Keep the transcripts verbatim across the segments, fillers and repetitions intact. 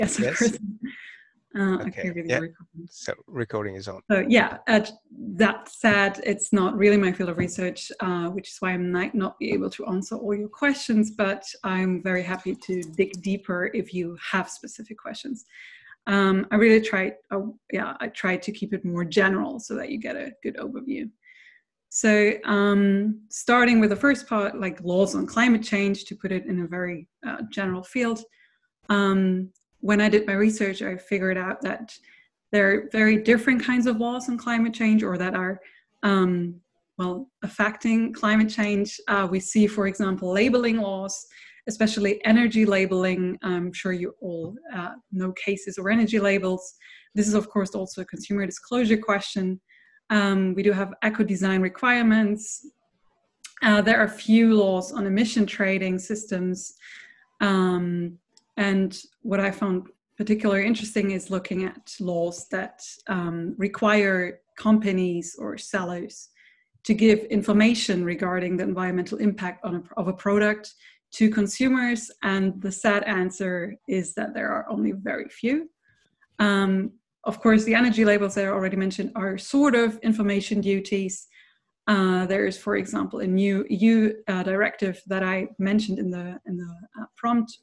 Yes, of Yes. course. Uh, Okay. okay, Yeah. recording. So recording is on. So yeah, uh, that said, it's not really my field of research, uh, which is why I might not be able to answer all your questions, but I'm very happy to dig deeper if you have specific questions. Um, I really tried, uh, yeah, I tried to keep it more general so that you get a good overview. So um, starting with the first part, like laws on climate change, to put it in a very uh, general field. Um, when I did my research, I figured out that there are very different kinds of laws on climate change, or that are, um, well, affecting climate change. Uh, we see, for example, labeling laws, especially energy labeling. I'm sure you all uh, know cases or energy labels. This is, of course, also a consumer disclosure question. Um, we do have eco-design requirements. Uh, there are few laws on emission trading systems. Um, and what I found particularly interesting is looking at laws that um, require companies or sellers to give information regarding the environmental impact on a, of a product to consumers. And the sad answer is that there are only very few. Um, of course, the energy labels that I already mentioned are sort of information duties. Uh, there is, for example, a new E U uh, directive that I mentioned in the, in the uh, prompt,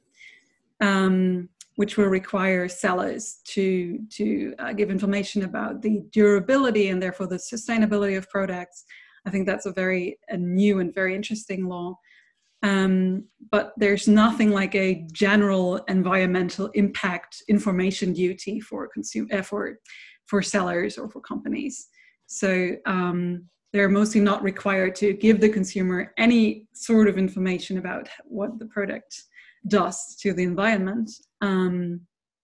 um, which will require sellers to, to uh, give information about the durability and therefore the sustainability of products. I think that's a very a new and very interesting law. Um, but there's nothing like a general environmental impact information duty for consumer uh, for for sellers or for companies. So um, they're mostly not required to give the consumer any sort of information about what the product does to the environment. Um,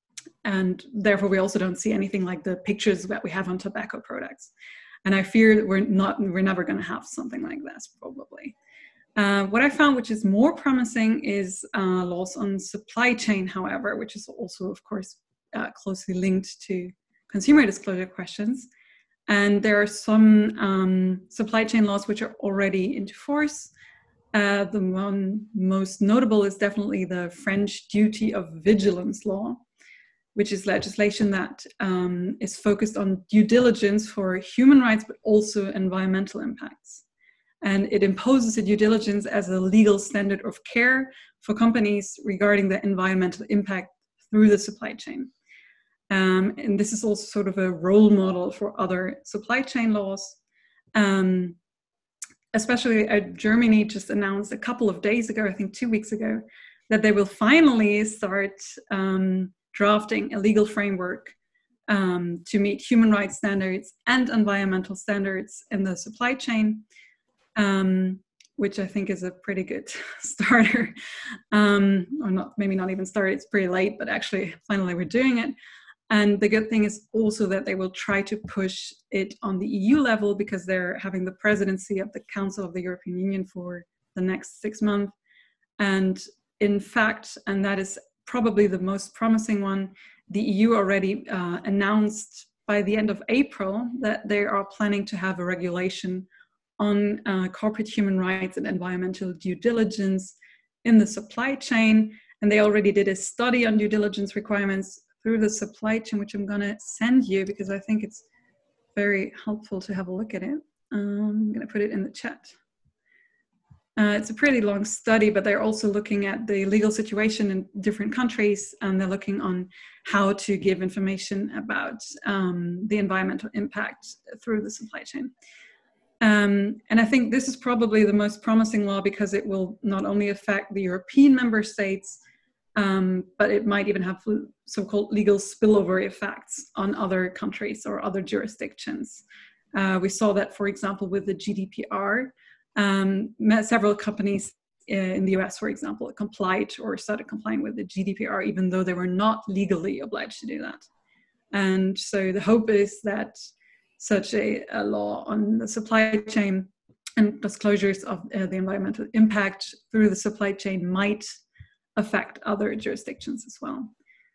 and therefore, we also don't see anything like the pictures that we have on tobacco products. And I fear that we're not we're never going to have something like this, probably. Uh, what I found, which is more promising, is uh, laws on supply chain, however, which is also, of course, uh, closely linked to consumer disclosure questions. And there are some um, supply chain laws which are already into force. Uh, the one most notable is definitely the French duty of vigilance law, which is legislation that um, is focused on due diligence for human rights, but also environmental impacts. And it imposes a due diligence as a legal standard of care for companies regarding the environmental impact through the supply chain. Um, and this is also sort of a role model for other supply chain laws. Um, especially uh, Germany just announced a couple of days ago, I think two weeks ago, that they will finally start um, drafting a legal framework um, to meet human rights standards and environmental standards in the supply chain. Um, which I think is a pretty good starter, um, or not, maybe not even started, it's pretty late, but actually finally we're doing it. And the good thing is also that they will try to push it on the E U level, because they're having the presidency of the Council of the European Union for the next six months. And in fact, and that is probably the most promising one, the E U already uh, announced by the end of April that they are planning to have a regulation on uh, corporate human rights and environmental due diligence in the supply chain. And they already did a study on due diligence requirements through the supply chain, which I'm gonna send you because I think it's very helpful to have a look at it. Um, I'm gonna put it in the chat. Uh, it's a pretty long study, but they're also looking at the legal situation in different countries, and they're looking on how to give information about um, the environmental impact through the supply chain. Um, and I think this is probably the most promising law, because it will not only affect the European member states, um, but it might even have so-called legal spillover effects on other countries or other jurisdictions. Uh, we saw that, for example, with the G D P R. Um, several companies in the U S, for example, complied or started complying with the G D P R, even though they were not legally obliged to do that. And so the hope is that such a, a law on the supply chain and disclosures of uh, the environmental impact through the supply chain might affect other jurisdictions as well.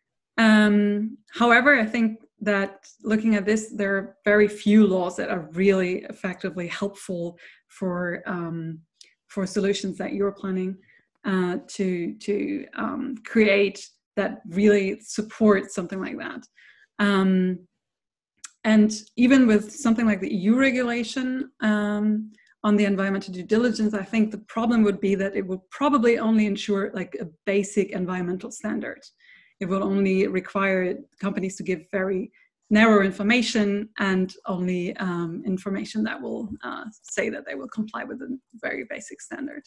Um, however, I think that looking at this, there are very few laws that are really effectively helpful for, um, for solutions that you're planning uh, to, to um, create that really support something like that. Um, and even with something like the E U regulation um, on the environmental due diligence, I think the problem would be that it will probably only ensure like a basic environmental standard. It will only require companies to give very narrow information and only um, information that will uh, say that they will comply with a very basic standard.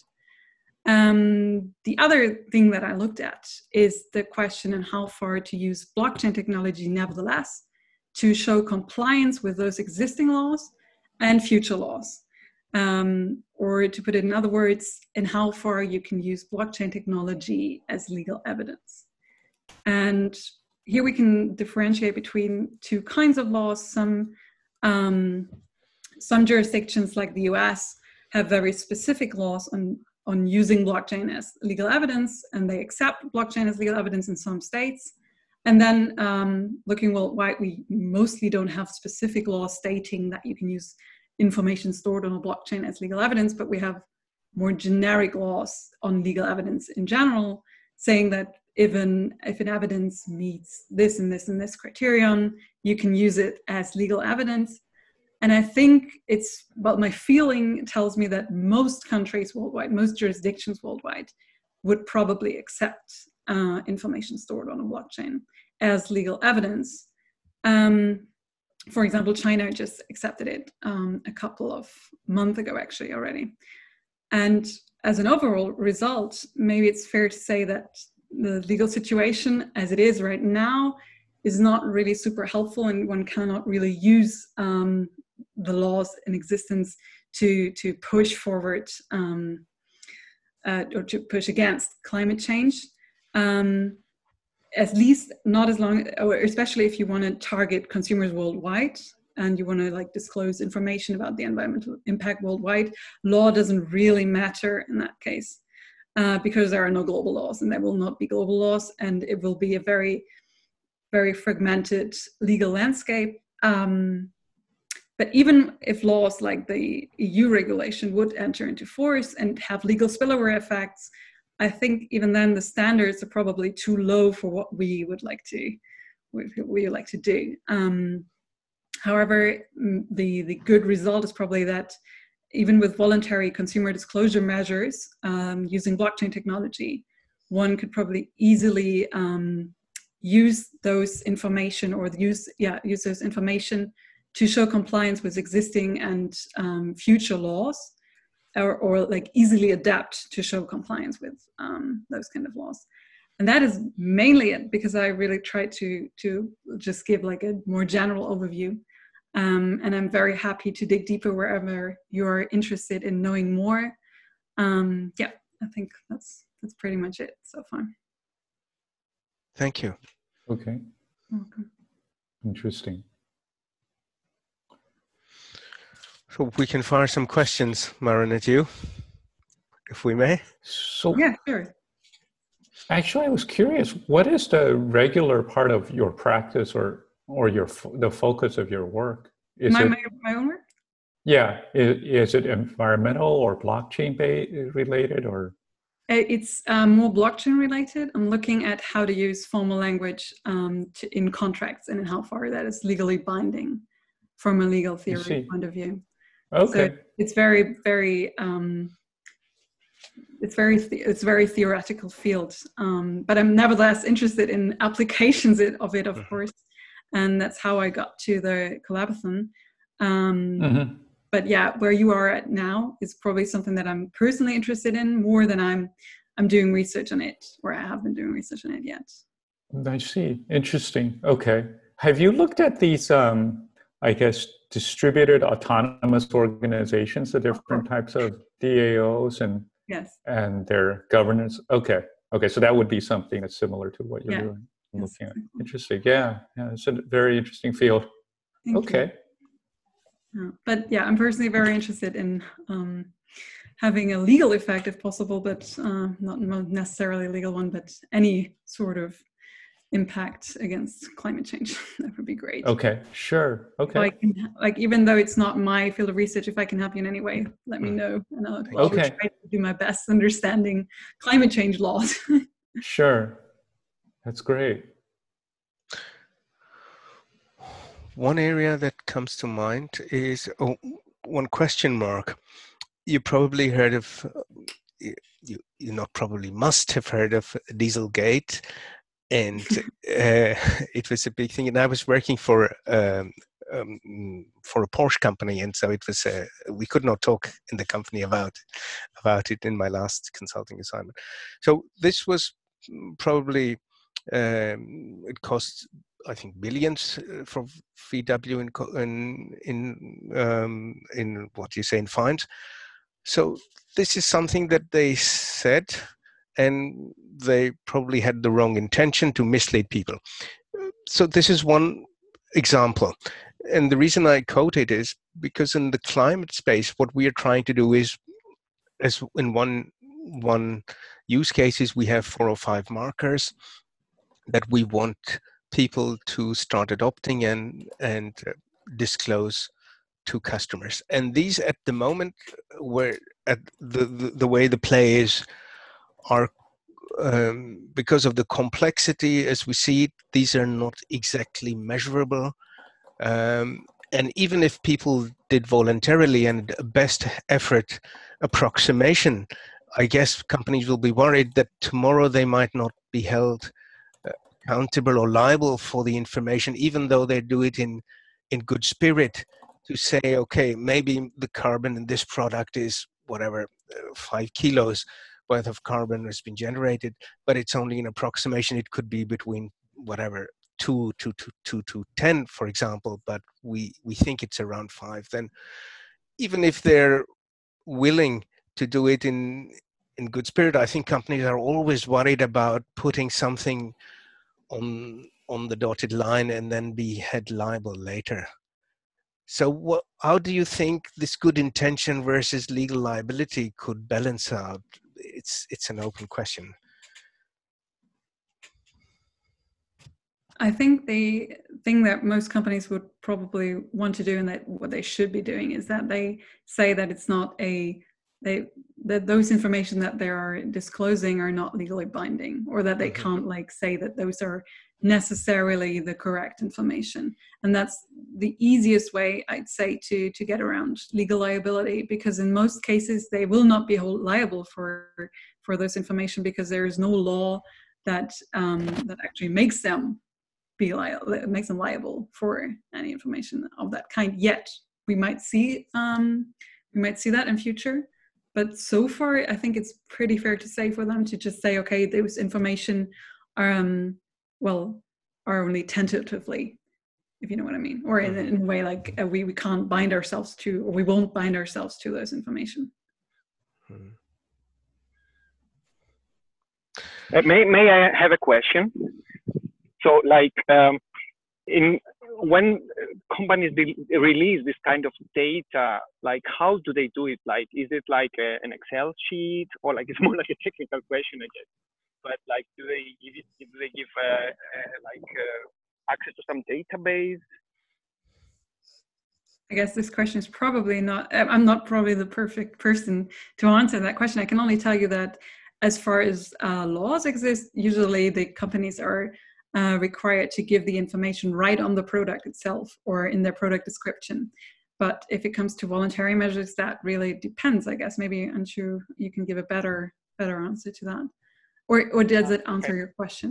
Um, the other thing that I looked at is the question on how far to use blockchain technology nevertheless to show compliance with those existing laws and future laws. Um, or to put it in other words, in how far you can use blockchain technology as legal evidence. And here we can differentiate between two kinds of laws. Some, um, some jurisdictions like the U S have very specific laws on, on using blockchain as legal evidence, and they accept blockchain as legal evidence in some states. And then um, looking worldwide, we mostly don't have specific laws stating that you can use information stored on a blockchain as legal evidence, but we have more generic laws on legal evidence in general, saying that even if an evidence meets this and this and this criterion, you can use it as legal evidence. And I think it's, well, my feeling tells me that most countries worldwide, most jurisdictions worldwide would probably accept uh, information stored on a blockchain as legal evidence. Um, For example, China just accepted it um, a couple of months ago, actually, already. And as an overall result, maybe it's fair to say that the legal situation as it is right now is not really super helpful, and one cannot really use um, the laws in existence to, to push forward um, uh, or to push against climate change. Um, At least not as long, or especially if you want to target consumers worldwide and you want to like disclose information about the environmental impact worldwide, law doesn't really matter in that case uh, because there are no global laws, and there will not be global laws, and it will be a very, very fragmented legal landscape. Um, but even if laws like the E U regulation would enter into force and have legal spillover effects, I think even then the standards are probably too low for what we would like to, what we would like to do. Um, however, the, the good result is probably that even with voluntary consumer disclosure measures um, using blockchain technology, one could probably easily um, use those information or use, yeah, use those information to show compliance with existing and um, future laws. Or, or like easily adapt to show compliance with um, those kind of laws. And that is mainly it, because I really try to, to just give like a more general overview. Um, and I'm very happy to dig deeper wherever you're interested in knowing more. Um, yeah, I think that's, that's pretty much it so far. Thank you. Okay. Welcome. Interesting. So we can fire some questions, Maren, at you, if we may. So yeah, sure. Actually, I was curious, what is the regular part of your practice or or your the focus of your work? Is my, it, my, my own work? Yeah, is, is it environmental or blockchain related or? It's um, more blockchain related. I'm looking at how to use formal language um, to, in contracts and how far that is legally binding from a legal theory point of view. Okay. So it's very, very, um, it's very, it's very theoretical field. Um, but I'm nevertheless interested in applications of it, of mm-hmm. course, and that's how I got to the Collabothon. Um, mm-hmm. But yeah, where you are at now is probably something that I'm personally interested in more than I'm, I'm doing research on it, or I have been doing research on it yet. I see. Interesting. Okay. Have you looked at these? Um, I guess, distributed autonomous organizations, the different types of D A Os and yes. and their governance. Okay, okay, so that would be something that's similar to what you're yeah. doing. Yes. Looking at. Interesting, yeah, yeah, it's a very interesting field. Thank okay. Yeah. But yeah, I'm personally very interested in um, having a legal effect if possible, but uh, not necessarily a legal one, but any sort of impact against climate change. That would be great. Okay, sure. Okay. I can, like, even though it's not my field of research, if I can help you in any way, let me know. And I'll, I'll okay. try to do my best understanding climate change laws. Sure. That's great. One area that comes to mind is oh, one question mark. You probably heard of, you, you, you not probably must have heard of Dieselgate. And uh, it was a big thing. And I was working for um, um, for a Porsche company, and so it was. Uh, we could not talk in the company about about it in my last consulting assignment. So this was probably um, it cost, I think, billions for V W in in in, um, in what you say in fines. So this is something that they said, and they probably had the wrong intention to mislead people. So this is one example. And the reason I quote it is because in the climate space, what we are trying to do is, as in one one use cases, we have four or five markers that we want people to start adopting and and uh, disclose to customers. And these at the moment, where at the, the, the way the play is, are um, because of the complexity as we see it, these are not exactly measurable. Um, and even if people did voluntarily and best effort approximation, I guess companies will be worried that tomorrow they might not be held uh, accountable or liable for the information, even though they do it in, in good spirit, to say, okay, maybe the carbon in this product is whatever, uh, five kilos worth of carbon has been generated, but it's only an approximation. It could be between whatever, two to two, two to ten, for example, but we, we think it's around five. Then even if they're willing to do it in, in good spirit, I think companies are always worried about putting something on, on the dotted line and then be held liable later. So what, how do you think this good intention versus legal liability could balance out? It's, it's an open question. I think the thing that most companies would probably want to do, and that what they should be doing, is that they say that it's not a, they, that those information that they are disclosing are not legally binding, or that they mm-hmm. can't like say that those are necessarily the correct information. And that's the easiest way, I'd say, to to get around legal liability, because in most cases they will not be liable for for this information, because there is no law that um, that actually makes them be liable, it makes them liable for any information of that kind. Yet we might see um, we might see that in future, but so far I think it's pretty fair to say for them to just say, okay, those information are um, well are only tentatively, if you know what I mean, or in, in a way like uh, we we can't bind ourselves to, or we won't bind ourselves to those information. Hmm. Uh, may may I have a question? So, like, um, in when companies release this kind of data, like, how do they do it? Like, is it like a, an Excel sheet, or like it's more like a technical question, I guess? But like, do they give it, do they give uh, uh, like uh, access to some database? I guess this question is probably not. I'm not probably the perfect person to answer that question. I can only tell you that as far as uh, laws exist, usually the companies are Uh, required to give the information right on the product itself or in their product description. But if it comes to voluntary measures, that really depends, I guess. Maybe, Anshu, you can give a better better answer to that. Or, or does it answer your question?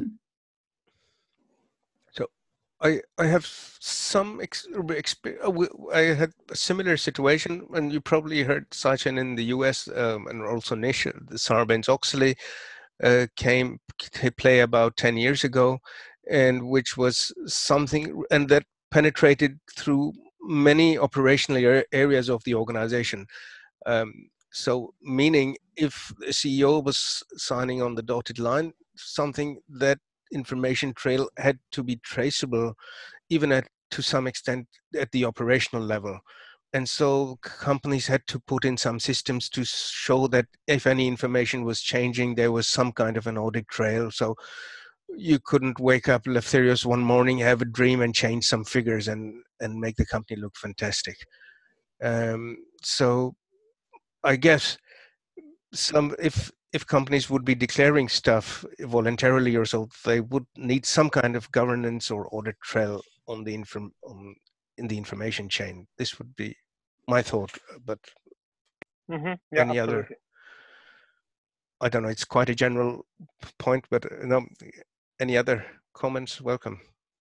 So I, I have some, ex- I had a similar situation, and you probably heard Sachin in the U S um, and also Nish, the Sarbanes-Oxley uh, came to play about ten years ago, and which was something, and that penetrated through many operational areas of the organization. Um, so meaning if the C E O was signing on the dotted line, something, that information trail had to be traceable, even at, to some extent, at the operational level. And so companies had to put in some systems to show that if any information was changing, there was some kind of an audit trail. So you couldn't wake up Leftherios one morning, have a dream and change some figures and, and make the company look fantastic. Um, so I guess some, if if companies would be declaring stuff voluntarily or so, they would need some kind of governance or audit trail on the inform on, in the information chain. This would be my thought, but mm-hmm. Yeah, any absolutely. other? I don't know. It's quite a general point, but uh, no. Any other comments? Welcome.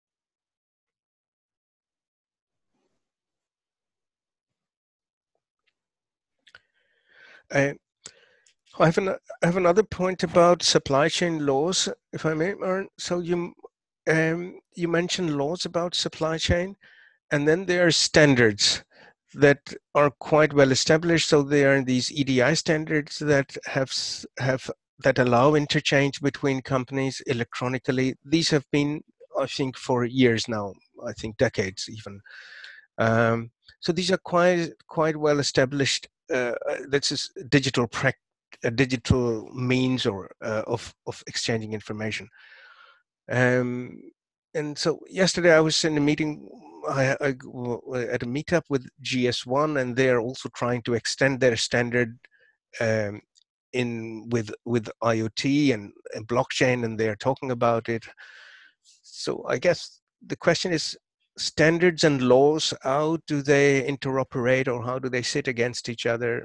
Uh, I have, an, I have another point about supply chain laws, if I may, Maren. So you um, you mentioned laws about supply chain, and then there are standards that are quite well established. So there are these E D I standards that have have that allow interchange between companies electronically. These have been, I think, for years now. I think decades even. Um, so these are quite quite well established. Uh, this is digital practice. A digital means or uh, of of exchanging information. Um, and so yesterday I was in a meeting I, I, at a meetup with G S one, and they are also trying to extend their standard um, in with with IoT and, and blockchain, and they are talking about it. So I guess the question is, standards and laws, how do they interoperate, or how do they sit against each other?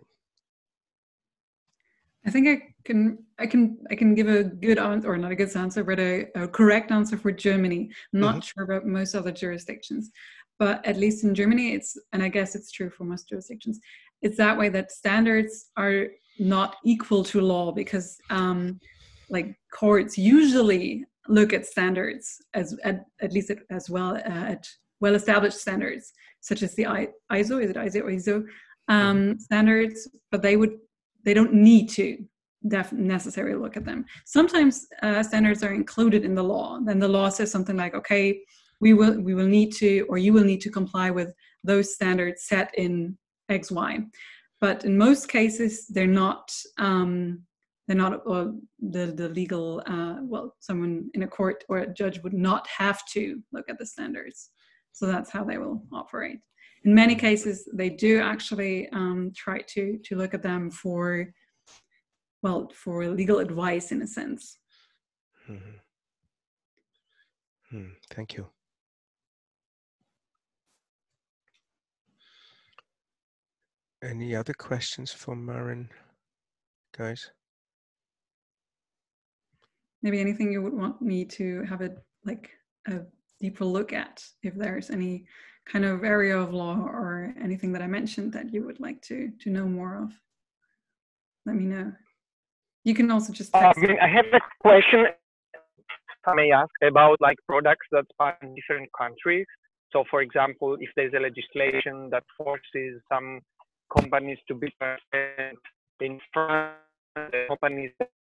I think I can I can I can give a good answer, or not a good answer, but a, a correct answer for Germany. I'm not mm-hmm. sure about most other jurisdictions, but at least in Germany, it's, and I guess it's true for most jurisdictions, it's that way that standards are not equal to law, because um, like courts usually look at standards as at, at least as well uh, at well-established standards, such as the I S O, is it I S O or I S O um, mm-hmm. standards, but they would. They don't need to def- necessarily look at them. Sometimes uh, standards are included in the law. Then the law says something like, okay, we will we will need to, or you will need to comply with those standards set in X, Y. But in most cases, they're not, um, they're not, or the, the legal, uh, well, someone in a court or a judge would not have to look at the standards. So that's how they will operate. In many cases, they do actually um, try to to look at them for, well, for legal advice in a sense. Mm-hmm. Hmm, thank you. Any other questions for Maren, guys? Maybe anything you would want me to have a like a deeper look at, if there's any kind of area of law or anything that I mentioned that you would like to to know more of, let me know. You can also just text. Uh, I have a question, if I may ask, about like products that span different countries. So for example, if there's a legislation that forces some companies to be present in France, companies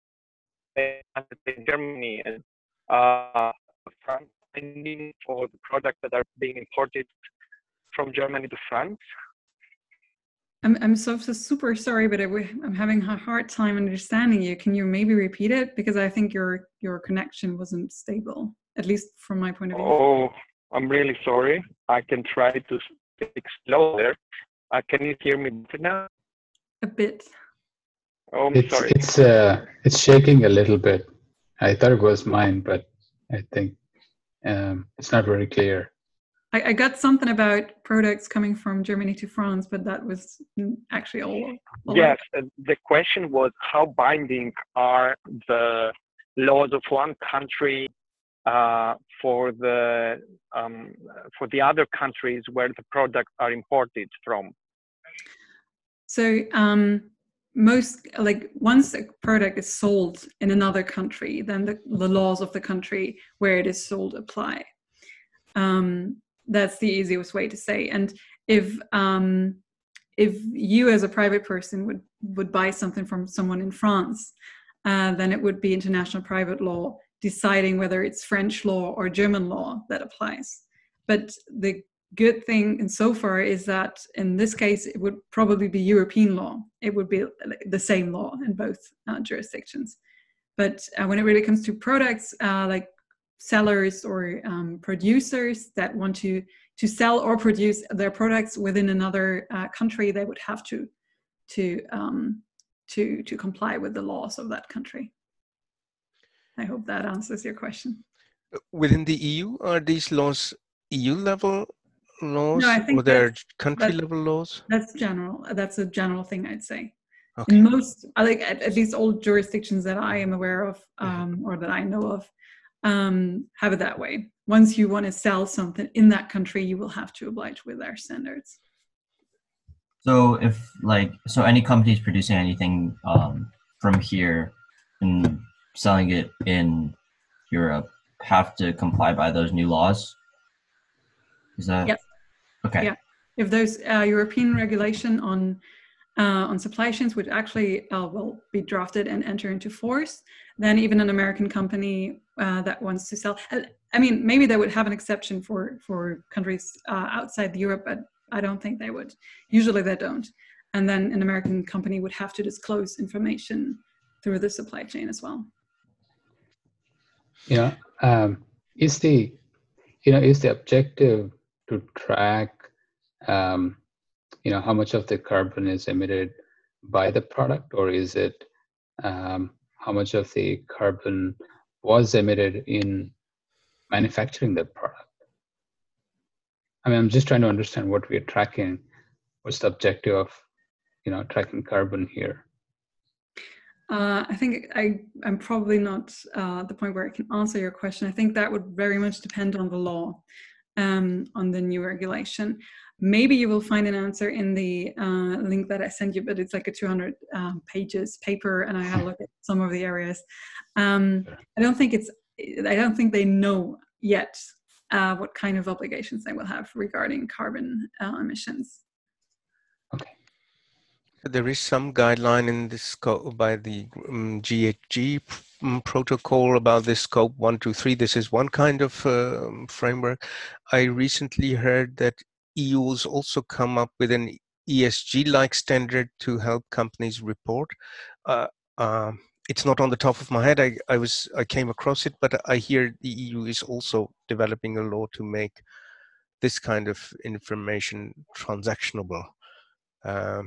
in Germany, and uh, France for the products that are being imported from Germany to France. I'm I'm so, so super sorry, but I, I'm having a hard time understanding you. Can you maybe repeat it, because I think your your connection wasn't stable, at least from my point of view. Oh, I'm really sorry. I can try to speak slower. Uh, can you hear me now? A bit. Oh, I'm it's, sorry. It's uh, it's shaking a little bit. I thought it was mine, but I think um, it's not very clear. I, I got something about products coming from Germany to France, but that was actually all. all yes, uh, the question was how binding are the laws of one country uh, for the um, for the other countries where the products are imported from. So um, most, like once a product is sold in another country, then the, the laws of the country where it is sold apply. Um, that's the easiest way to say. And if um, if you as a private person would, would buy something from someone in France, uh, then it would be international private law deciding whether it's French law or German law that applies. But the good thing in so far is that in this case, it would probably be European law. It would be the same law in both uh, jurisdictions. But uh, when it really comes to products, uh, like sellers or um, producers that want to to sell or produce their products within another uh, country, they would have to to um, to to comply with the laws of that country. I hope that answers your question. Within the E U, are these laws E U level laws, No, I or think they're that's country that, level laws? that's general. That's a general thing, I'd say. Okay. In most, I like at, at least all jurisdictions that I am aware of, um, Mhm. or that I know of, um, have it that way. Once you want to sell something in that country, you will have to oblige with their standards. So if like, so any companies producing anything um, from here and selling it in Europe have to comply by those new laws? Is that? Yes. Okay. Yeah. If there's a European regulation on uh, on supply chains, which actually uh, will be drafted and enter into force, then even an American company uh, that wants to sell, I mean, maybe they would have an exception for for countries uh, outside Europe, but I don't think they would. Usually they don't. And then an American company would have to disclose information through the supply chain as well. Yeah. Um, is the, you know, is the objective to track, um, you know, how much of the carbon is emitted by the product, or is it um, how much of the carbon was emitted in manufacturing the product? I mean, I'm just trying to understand what we're tracking. What's the objective of, you know, tracking carbon here? Uh, I think I, I'm probably not uh, at the point where I can answer your question. I think that would very much depend on the law, um, on the new regulation. Maybe you will find an answer in the uh, link that I sent you, but it's like a two hundred um, pages paper, and I had a look at some of the areas. Um, I don't think it's. I don't think they know yet uh, what kind of obligations they will have regarding carbon uh, emissions. Okay. There is some guideline in this scope by the um, G H G um, protocol about this scope one, two, three. This is one kind of uh, framework. I recently heard that E U has also come up with an E S G-like standard to help companies report. Uh, um, it's not on the top of my head. I, I was I came across it, but I hear the E U is also developing a law to make this kind of information transactionable. Um,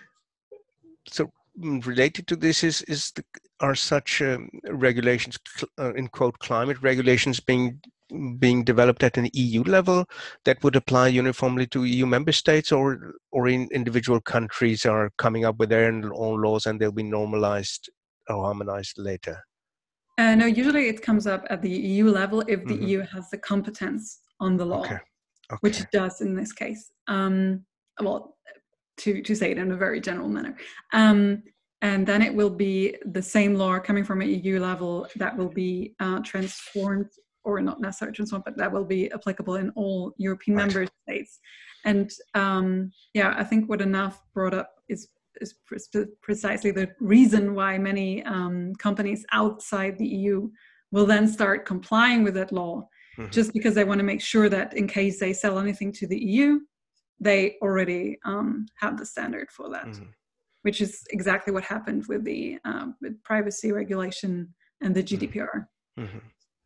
So related to this is is the, are such um, regulations, uh, in quote, climate regulations being being developed at an E U level that would apply uniformly to E U member states, or or in individual countries are coming up with their own laws and they'll be normalized or harmonized later? Uh, no, usually it comes up at the E U level if the Mm-hmm. E U has the competence on the law, Okay. Okay. which it does in this case. Um, well, to, to say it in a very general manner. Um, and then it will be the same law coming from an E U level that will be uh, transformed, or not necessarily transformed, but that will be applicable in all European Right. member states. And um, yeah, I think what Anaf brought up is is pre- precisely the reason why many um, companies outside the E U will then start complying with that law, Mm-hmm. just because they want to make sure that in case they sell anything to the E U, they already um, have the standard for that, mm-hmm. which is exactly what happened with the uh, with privacy regulation and the G D P R. Mm-hmm.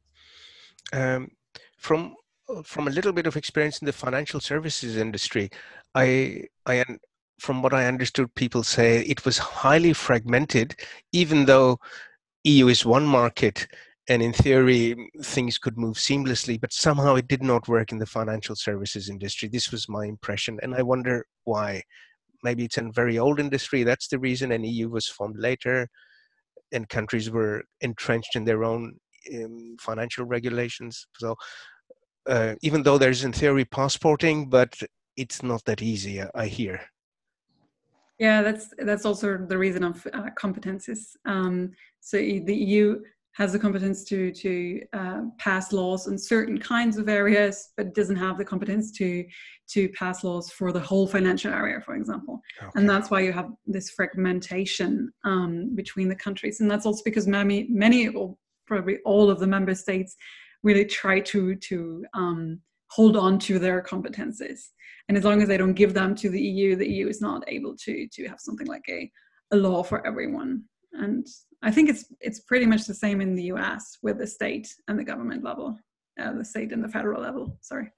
Um, from from a little bit of experience in the financial services industry, I I from what I understood, people say it was highly fragmented, even though E U is one market and in theory things could move seamlessly, but somehow it did not work in the financial services industry. This was my impression, and I wonder why. Maybe it's a very old industry, that's the reason, and E U was formed later and countries were entrenched in their own um, financial regulations. So uh, even though there's in theory passporting, but it's not that easy, I hear. Yeah, that's that's also the reason of uh, competences. Um, so the E U has the competence to to uh, pass laws in certain kinds of areas, but doesn't have the competence to to pass laws for the whole financial area, for example. Okay. And that's why you have this fragmentation um, between the countries. And that's also because many, many, or probably all of the member states really try to to um, hold on to their competences. And as long as they don't give them to the E U, the E U is not able to to have something like a, a law for everyone. And I think it's it's pretty much the same in the U S with the state and the government level, uh, the state and the federal level, sorry.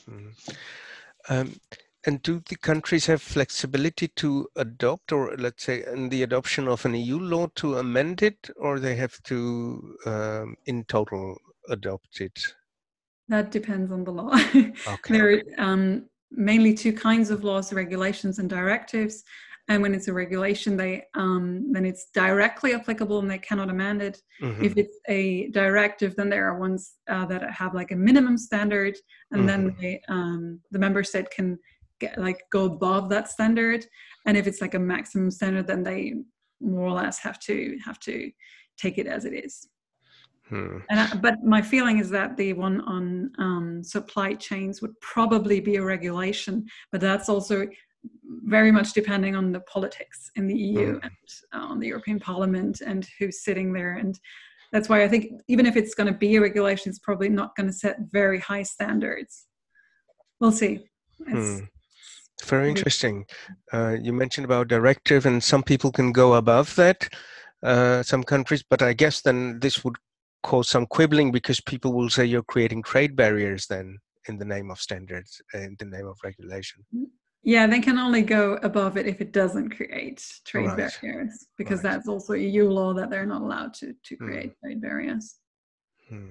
Mm. Um, and do the countries have flexibility to adopt, or let's say in the adoption of an E U law to amend it, or they have to um, in total adopt it? That depends on the law. Okay. There are um, mainly two kinds of laws, regulations and directives. And when it's a regulation, they um, then it's directly applicable and they cannot amend it. Mm-hmm. If it's a directive, then there are ones uh, that have like a minimum standard, and mm-hmm. then they, um, the member state can get like go above that standard. And if it's like a maximum standard, then they more or less have to have to take it as it is. Hmm. And I, but my feeling is that the one on um, supply chains would probably be a regulation, but that's also very much depending on the politics in the E U mm. and uh, on the European Parliament and who's sitting there. And that's why I think even if it's going to be a regulation, it's probably not going to set very high standards. We'll see. It's, hmm. Very interesting. Uh, you mentioned about directive, and some people can go above that, uh, some countries, but I guess then this would cause some quibbling because people will say you're creating trade barriers then in the name of standards, in the name of regulation. Yeah, they can only go above it if it doesn't create trade right. barriers, because right. that's also E U law that they're not allowed to, to create hmm. trade barriers. Hmm.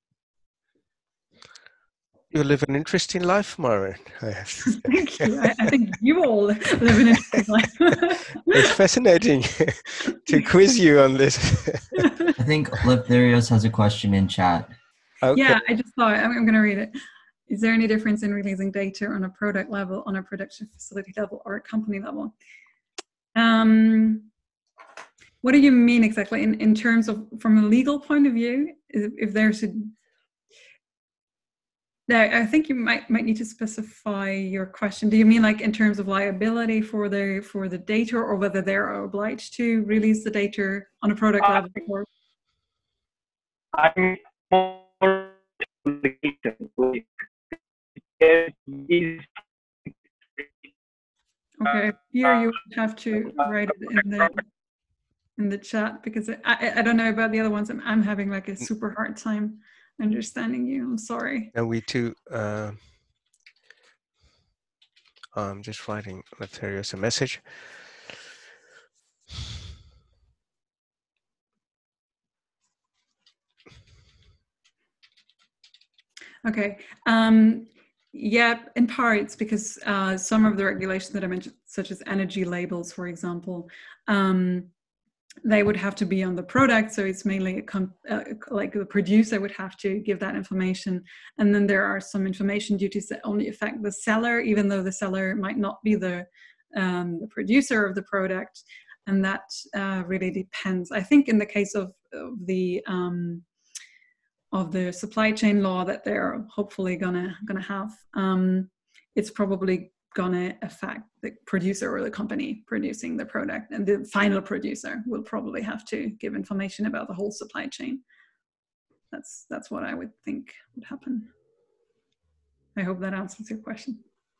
You live an interesting life, Maren. Thank you. I, I think you all live an interesting life. It's fascinating to quiz you on this. I think Leftherios has a question in chat. Okay. Yeah, I just thought, I'm, I'm going to read it. Is there any difference in releasing data on a product level, on a production facility level, or a company level? Um, what do you mean exactly in, in terms of, from a legal point of view, if, if there's a, I think you might might need to specify your question. Do you mean like in terms of liability for the for the data, or whether they're obliged to release the data on a product uh, level? Or? I'm more Okay, here you have to write it in the in the chat, because I I don't know about the other ones. I'm I'm having like a super hard time understanding you. I'm sorry. And we too. Uh, I'm just writing Leftherios a message. Okay. Um, yeah, in parts, because uh, some of the regulations that I mentioned, such as energy labels, for example, um, they would have to be on the product. So it's mainly a com- uh, like the producer would have to give that information. And then there are some information duties that only affect the seller, even though the seller might not be the, um, the producer of the product. And that uh, really depends. I think in the case of, of the um, of the supply chain law that they're hopefully gonna gonna have, um, it's probably gonna affect the producer or the company producing the product, and the final producer will probably have to give information about the whole supply chain. That's that's what I would think would happen. I hope that answers your question.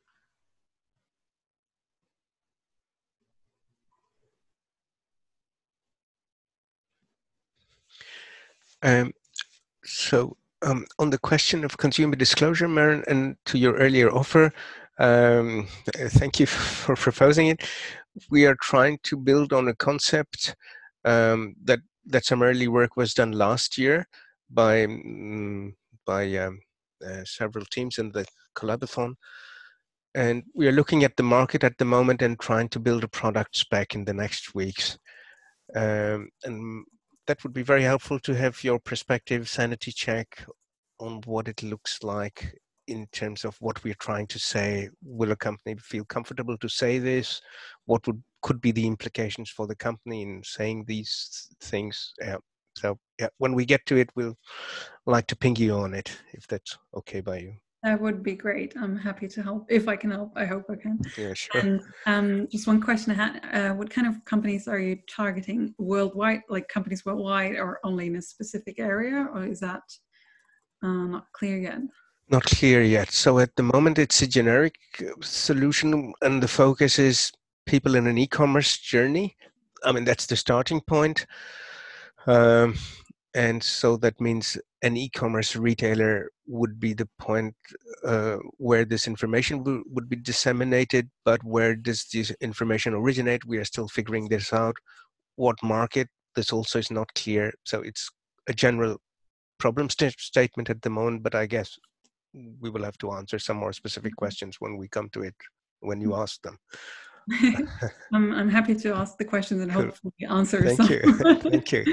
Um, so um, on the question of consumer disclosure, Maren, and to your earlier offer, Um, thank you for proposing it. We are trying to build on a concept um, that that some early work was done last year by um, by um, uh, several teams in the Collabothon, and we are looking at the market at the moment and trying to build a product spec in the next weeks. Um, and that would be very helpful to have your perspective, sanity check on what it looks like in terms of what we're trying to say. Will a company feel comfortable to say this? What would could be the implications for the company in saying these things? Yeah. So yeah, when we get to it, we'll like to ping you on it, if that's okay by you. That would be great. I'm happy to help. If I can help, I hope I can. Yeah, sure. And um, just one question I had, uh, what kind of companies are you targeting worldwide, like companies worldwide, or only in a specific area, or is that uh, not clear yet? Not clear yet. So at the moment, it's a generic solution, and the focus is people in an e-commerce journey. I mean, that's the starting point. Um, and so that means an e-commerce retailer would be the point uh, where this information w- would be disseminated, but where does this information originate? We are still figuring this out. What market? This also is not clear. So it's a general problem st- statement at the moment, but I guess we will have to answer some more specific questions when we come to it, when you ask them. I'm, I'm happy to ask the questions and Cool. hopefully answer Thank some. you. Thank you.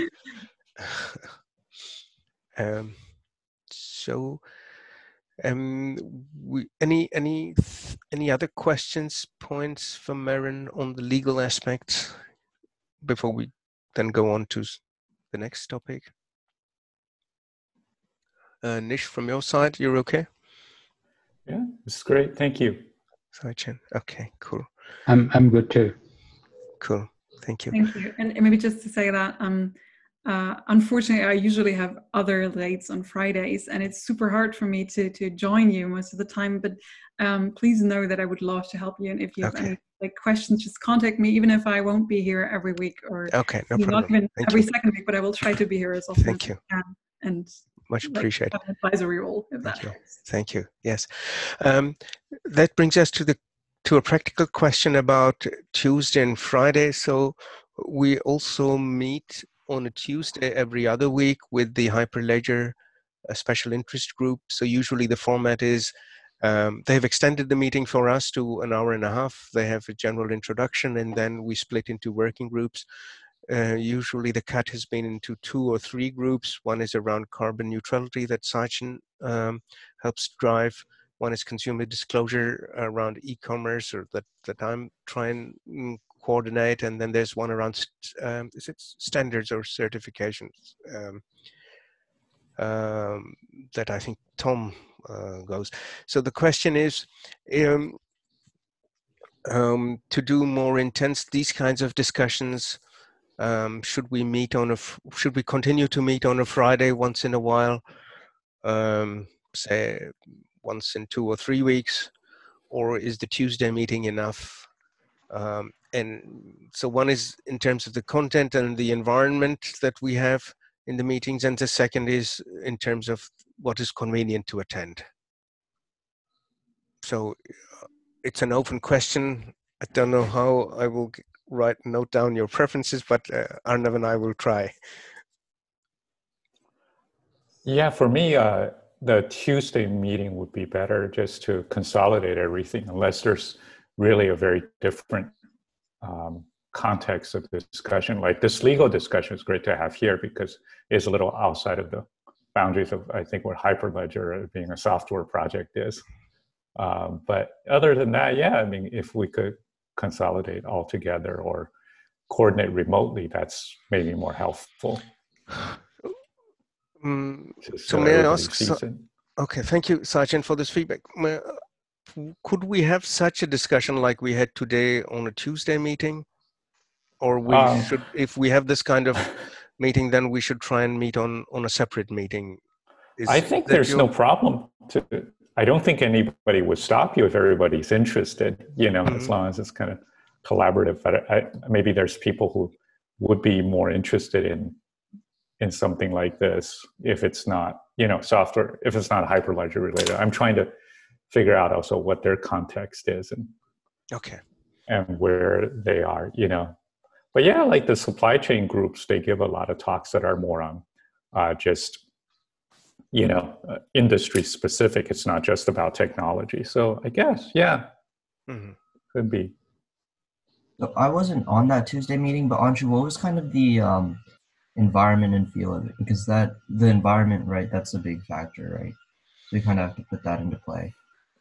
um, so, um, we, any any any other questions, points for Maren on the legal aspects before we then go on to the next topic? Uh, Nish, from your side, you're okay? Yeah, it's great. Thank you. Sachin, okay, cool. I'm I'm good too. Cool, thank you. Thank you. And maybe just to say that, um, uh, unfortunately, I usually have other dates on Fridays, and it's super hard for me to to join you most of the time. But um, please know that I would love to help you. And if you have Okay. any like questions, just contact me, even if I won't be here every week or Okay, no not problem. even Thank every you. second week. But I will try to be here as often Thank as you. I can. And Much like, appreciated. have an advisory role, if that Thank you. helps. Thank you. Yes. Um, that brings us to the to a practical question about Tuesday and Friday. So we also meet on a Tuesday every other week with the Hyperledger a special interest group. So usually the format is um, they have extended the meeting for us to an hour and a half. They have a general introduction, and then we split into working groups. Uh, usually the cut has been into two or three groups. One is around carbon neutrality that Sachin um, helps drive. One is consumer disclosure around e-commerce, or that, that I'm trying to coordinate. And then there's one around um, is it standards or certifications um, um, that I think Tom uh, goes. So the question is, um, um, to do more intense these kinds of discussions, Um, should we meet on a, should we continue to meet on a Friday once in a while, um, say once in two or three weeks, or is the Tuesday meeting enough? Um, and so one is in terms of the content and the environment that we have in the meetings, and the second is in terms of what is convenient to attend. So it's an open question. I don't know how I will write, note down your preferences, but uh, Arnav and I will try. Yeah, for me, uh, the Tuesday meeting would be better just to consolidate everything, unless there's really a very different um, context of the discussion. Like this legal discussion is great to have here because it's a little outside of the boundaries of, I think, what Hyperledger being a software project is. Um, but other than that, yeah, I mean, if we could consolidate all together or coordinate remotely, that's maybe more helpful. Um, so so may I ask, so, okay, thank you, Sachin, for this feedback. May, could we have such a discussion like we had today on a Tuesday meeting? Or we um, should, if we have this kind of meeting, then we should try and meet on, on a separate meeting. Is I think there's your... no problem to, I don't think anybody would stop you if everybody's interested, you know, mm-hmm. as long as it's kind of collaborative. But I, maybe there's people who would be more interested in in something like this if it's not, you know, software, if it's not Hyperledger related. I'm trying to figure out also what their context is and okay, and where they are, you know. But yeah, like the supply chain groups, they give a lot of talks that are more on uh, just, you know, uh, industry specific. It's not just about technology. So I guess, yeah, mm-hmm. could be. So I wasn't on that Tuesday meeting, but Anshu, what was kind of the um, environment and feel of it? Because that the environment, right, that's a big factor, right? So you kind of have to put that into play.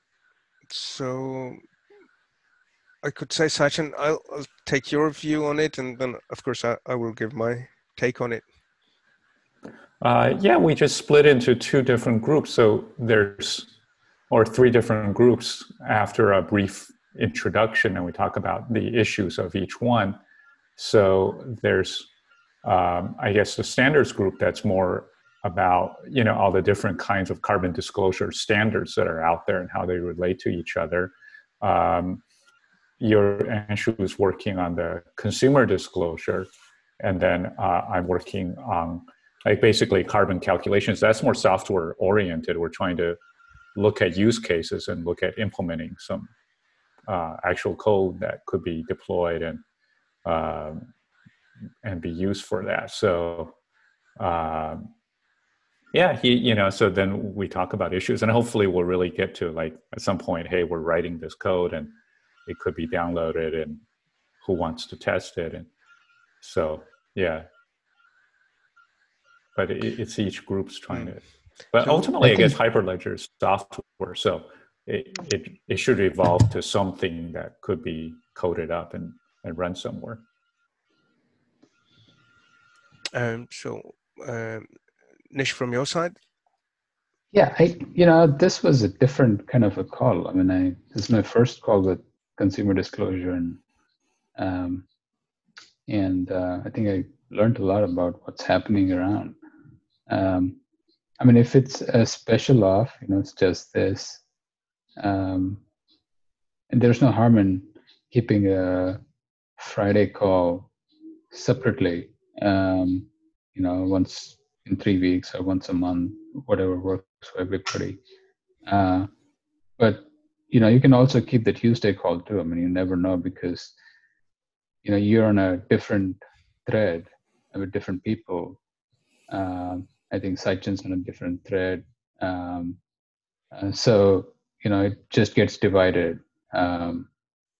So I could say, Sachin, I'll, I'll take your view on it, and then of course I, I will give my take on it. Uh, yeah, we just split into two different groups. So there's, or three different groups after a brief introduction, and we talk about the issues of each one. So there's, um, I guess, the standards group that's more about, you know, all the different kinds of carbon disclosure standards that are out there and how they relate to each other. Um, your Anshu is working on the consumer disclosure, and then uh, I'm working on like basically carbon calculations. That's more software oriented. We're trying to look at use cases and look at implementing some uh, actual code that could be deployed and um, and be used for that. So um, yeah, he, you know, so then we talk about issues, and hopefully we'll really get to, like, at some point, hey, we're writing this code and it could be downloaded, and who wants to test it? And so, yeah. But it, it's each group's trying mm. to, but so ultimately I, I guess Hyperledger is software. So it, it, it should evolve to something that could be coded up and, and run somewhere. Um, so, um, Nish, from your side? Yeah, I, you know, this was a different kind of a call. I mean, I, this is my first call with consumer disclosure, and um, and uh, I think I learned a lot about what's happening around. Um, I mean, if it's a special off, you know, it's just this, um, and there's no harm in keeping a Friday call separately, um, you know, once in three weeks or once a month, whatever works for everybody. Uh, but, you know, you can also keep the Tuesday call too. I mean, you never know, because, you know, you're on a different thread with different people. Um, I think Saichen's on a different thread. Um, uh, so, you know, it just gets divided. Um,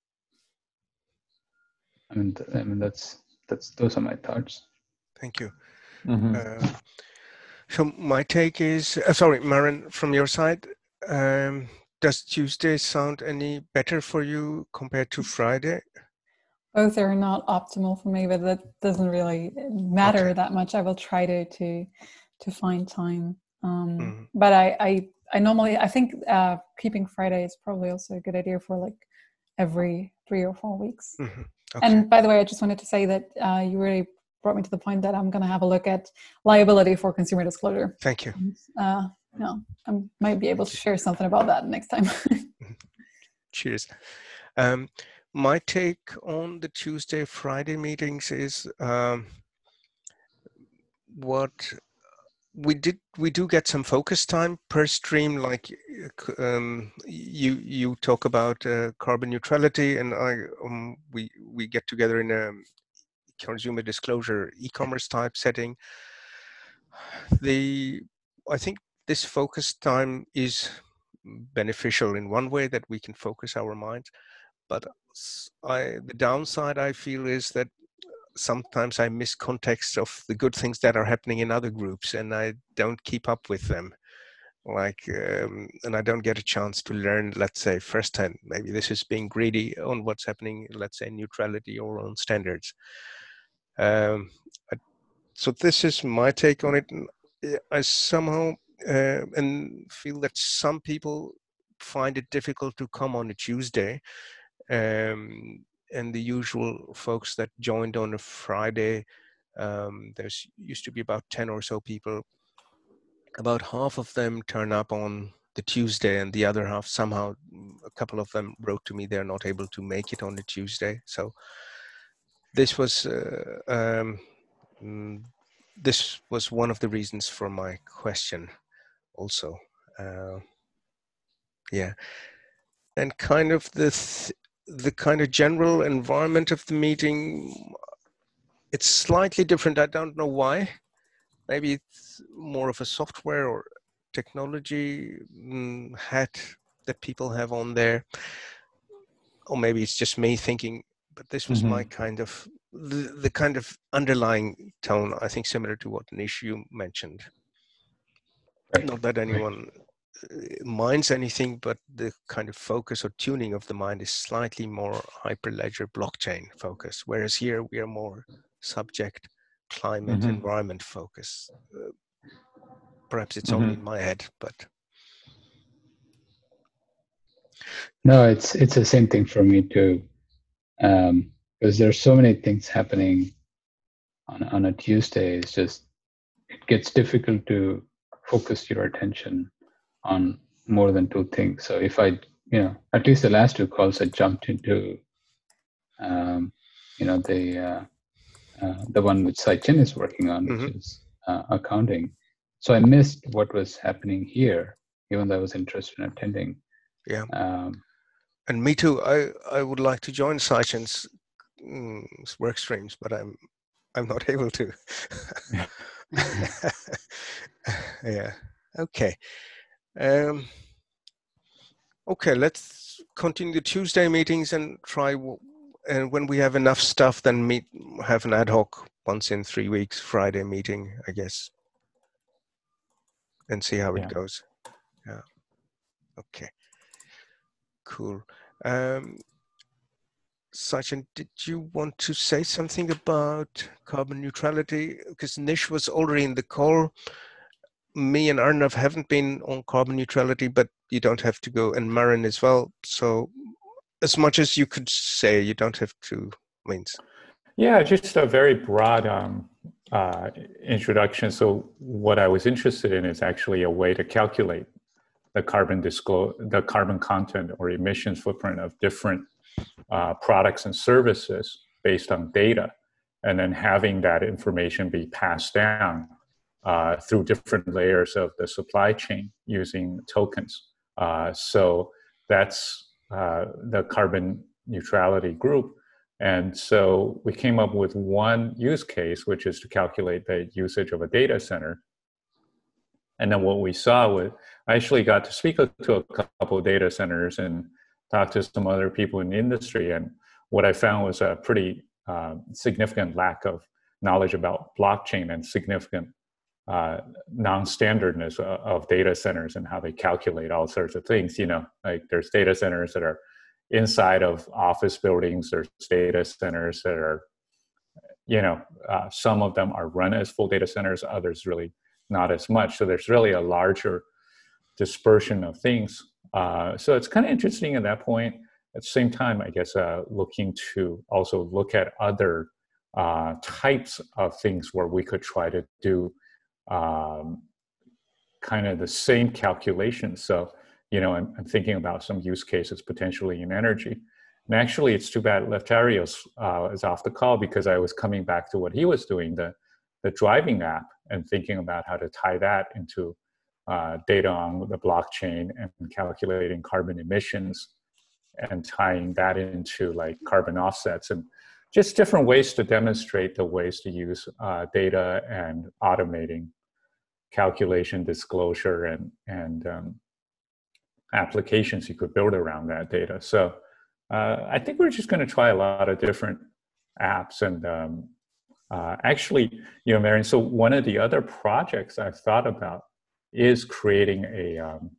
I mean, th- I mean, that's, that's, those are my thoughts. Thank you. Mm-hmm. Uh, so my take is, uh, sorry, Maren, from your side, um, does Tuesday sound any better for you compared to Friday? Both are not optimal for me, but that doesn't really matter Okay. that much. I will try to to, to find time. Um, mm-hmm. But I, I, I normally, I think uh, keeping Friday is probably also a good idea for like every three or four weeks. Mm-hmm. Okay. And by the way, I just wanted to say that uh, you really brought me to the point that I'm going to have a look at liability for consumer disclosure. Thank you. And, uh, no, I might be able to share something about that next time. Cheers. Um, my take on the Tuesday, Friday meetings is um, what we did. We do get some focus time per stream. Like um, you, you talk about uh, carbon neutrality, and I, um, we we get together in a consumer disclosure e-commerce type setting. The I think this focus time is beneficial in one way, that we can focus our minds. But I, the downside I feel is that sometimes I miss context of the good things that are happening in other groups, and I don't keep up with them. Like, um, and I don't get a chance to learn, let's say, firsthand. Maybe this is being greedy on what's happening, let's say, neutrality or on standards. Um, I, so this is my take on it. I somehow uh, and feel that some people find it difficult to come on a Tuesday. Um, and the usual folks that joined on a Friday, um, there's used to be about ten or so people. About half of them turn up on the Tuesday, and the other half, somehow, a couple of them wrote to me they're not able to make it on the Tuesday. So this was uh, um, this was one of the reasons for my question also. Uh, yeah, and kind of the th- the kind of general environment of the meeting, it's slightly different. I don't know why. Maybe it's more of a software or technology mm, hat that people have on there. Or maybe it's just me thinking, but this was mm-hmm. my kind of, the, the kind of underlying tone, I think similar to what Nish you mentioned. Right. Not that anyone right. minds anything, but the kind of focus or tuning of the mind is slightly more Hyperledger blockchain focus, whereas here we are more subject, climate, mm-hmm. environment focus. Uh, perhaps it's mm-hmm. only in my head, but no, it's it's the same thing for me too, um, because there's so many things happening on on a Tuesday. It's just it gets difficult to focus your attention on more than two things. So if I, you know, at least the last two calls, I jumped into, um, you know, the uh, uh, the one which Saichen is working on, which mm-hmm. is uh, accounting. So I missed what was happening here, even though I was interested in attending. Yeah. Um, and me too. I, I would like to join Sachin's mm, work streams, but I'm I'm not able to. Yeah. Okay. Um, okay. Let's continue the Tuesday meetings and try. And when we have enough stuff, then meet have an ad hoc once in three weeks Friday meeting, I guess, and see how it Yeah. goes. Yeah. Okay. Cool. Um, Sachin, did you want to say something about carbon neutrality? Because Nish was already in the call. Me and Arnav haven't been on carbon neutrality, but you don't have to go, and Marin as well. So as much as you could say, you don't have to, means. Yeah, just a very broad um, uh, introduction. So what I was interested in is actually a way to calculate the carbon disclose, the carbon content or emissions footprint of different uh, products and services based on data, and then having that information be passed down uh, through different layers of the supply chain using tokens. Uh, so that's uh, the carbon neutrality group. And so we came up with one use case, which is to calculate the usage of a data center. And then what we saw was, I actually got to speak to a couple of data centers and talk to some other people in the industry. And what I found was a pretty uh, significant lack of knowledge about blockchain and significant uh, non-standardness of data centers and how they calculate all sorts of things. You know, like there's data centers that are inside of office buildings, there's data centers that are, you know, uh, some of them are run as full data centers, others really not as much. So there's really a larger dispersion of things. Uh, so it's kind of interesting at that point. At the same time, I guess, uh, looking to also look at other uh, types of things where we could try to do um, kind of the same calculations. So, you know, I'm, I'm thinking about some use cases potentially in energy. And actually, it's too bad Leftarios uh, is off the call, because I was coming back to what he was doing, the, the driving app, and thinking about how to tie that into uh, data on the blockchain and calculating carbon emissions and tying that into like carbon offsets and just different ways to demonstrate the ways to use uh, data and automating calculation, disclosure, and, and um, applications you could build around that data. So uh, I think we're just going to try a lot of different apps. And um, uh, actually, you know, Marion, so one of the other projects I've thought about is creating a, um,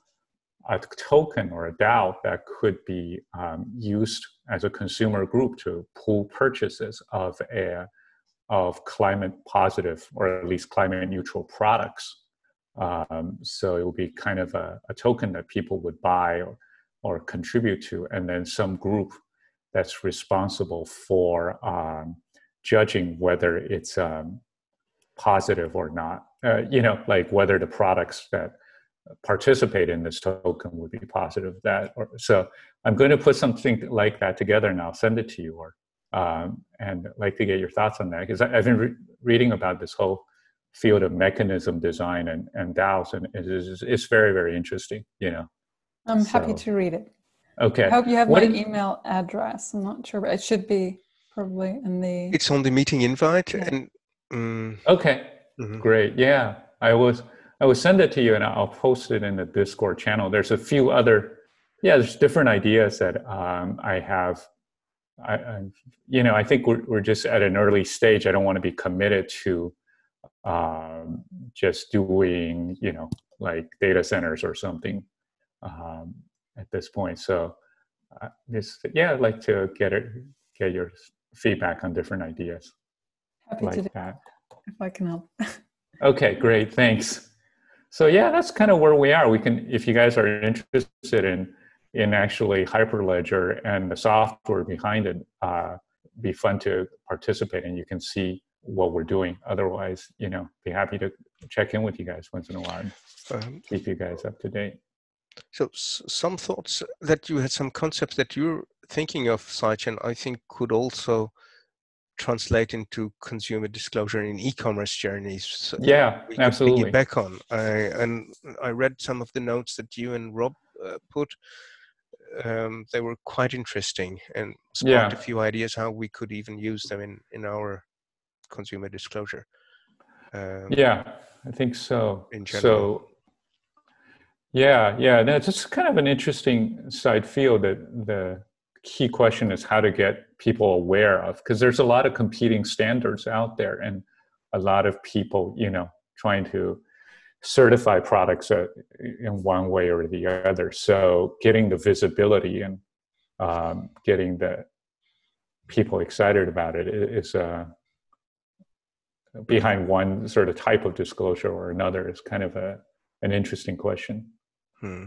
a token or a DAO that could be um, used as a consumer group to pool purchases of a of climate positive, or at least climate neutral products. Um, so it will be kind of a, a token that people would buy or, or contribute to, and then some group that's responsible for um, judging whether it's um, positive or not. Uh, you know, like whether the products that participate in this token would be positive. That, or so I'm going to put something like that together, and I'll send it to you. Or um, and I'd like to get your thoughts on that, because I've been re reading about this whole field of mechanism design and, and DAOs, and it is, it's very, very interesting, you know. I'm So, happy to read it. okay. I hope you have What my did, email address. I'm not sure, but it should be probably in the... It's on the meeting invite. Yeah. And um, okay, mm-hmm. Great. Yeah, I was, I will send it to you, and I'll post it in the Discord channel. There's a few other, yeah, there's different ideas that um, I have. I, I, you know, I think we're, we're just at an early stage. I don't want to be committed to um, just doing, you know, like data centers or something um, at this point. So uh, this, yeah, I'd like to get it, get your feedback on different ideas. Happy like to do that. if I can help. Okay, great, thanks. So yeah, that's kind of where we are. We can, if you guys are interested in in actually Hyperledger and the software behind it, uh, be fun to participate, and you can see what we're doing. Otherwise, you know, be happy to check in with you guys once in a while and um, keep you guys up to date. So s some thoughts that you had, some concepts that you're thinking of, Sachin, I think could also translate into consumer disclosure in e-commerce journeys. So yeah, we could absolutely. piggyback on. I, and I read some of the notes that you and Rob uh, put. Um, they were quite interesting and sparked Yeah. a few ideas how we could even use them in, in our consumer disclosure. Um, yeah, I think so. In general. So, yeah, yeah, that's just kind of an interesting side field that the key question is how to get people aware of, because there's a lot of competing standards out there and a lot of people, you know, trying to certify products uh, in one way or the other. So getting the visibility and um, getting the people excited about it is uh, behind one sort of type of disclosure or another is kind of a an interesting question. Hmm.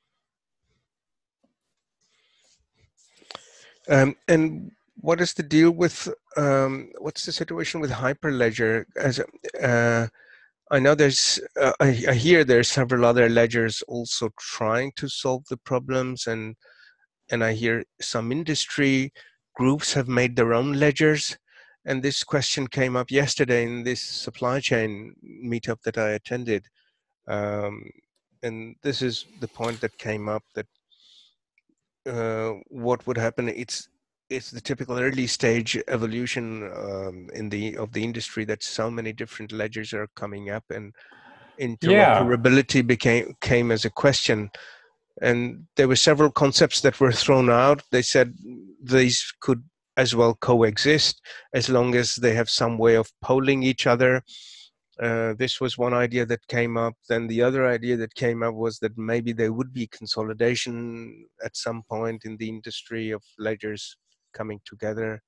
Um, and what is the deal with, um, what's the situation with Hyperledger? As uh, I know there's, uh, I, I hear there's several other ledgers also trying to solve the problems, and and I hear some industry groups have made their own ledgers. And this question came up yesterday in this supply chain meetup that I attended. Um, and this is the point that came up, that uh, what would happen, it's it's the typical early stage evolution um, in the of the industry, that so many different ledgers are coming up, and Yeah. interoperability became came as a question. And there were several concepts that were thrown out. They said these could as well coexist as long as they have some way of polling each other. Uh, this was one idea that came up. Then the other idea that came up was that maybe there would be consolidation at some point in the industry of ledgers coming together.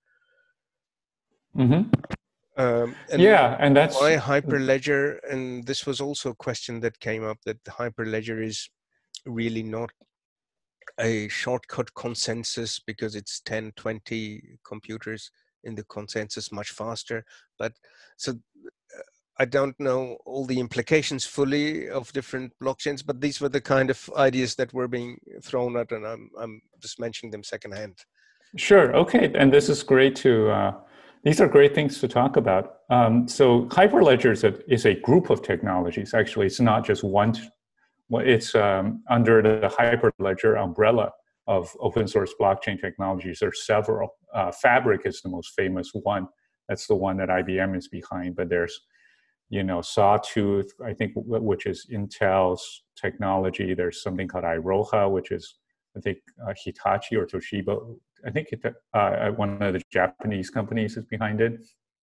Mm-hmm. Um, and yeah, and that's why Hyperledger? And this was also a question that came up, that the Hyperledger is really not a shortcut consensus, because it's ten, twenty computers in the consensus much faster. But so I don't know all the implications fully of different blockchains, but these were the kind of ideas that were being thrown at, and I'm, I'm just mentioning them secondhand. Sure. Okay. And this is great to, uh, these are great things to talk about. Um, so Hyperledger is a, is a group of technologies. Actually, it's not just one, it's um, under the Hyperledger umbrella of open source blockchain technologies. There's several. Uh, Fabric is the most famous one. That's the one that I B M is behind, but there's you know, Sawtooth, I think, which is Intel's technology. There's something called Iroha, which is, I think, uh, Hitachi or Toshiba. I think it, uh, one of the Japanese companies is behind it.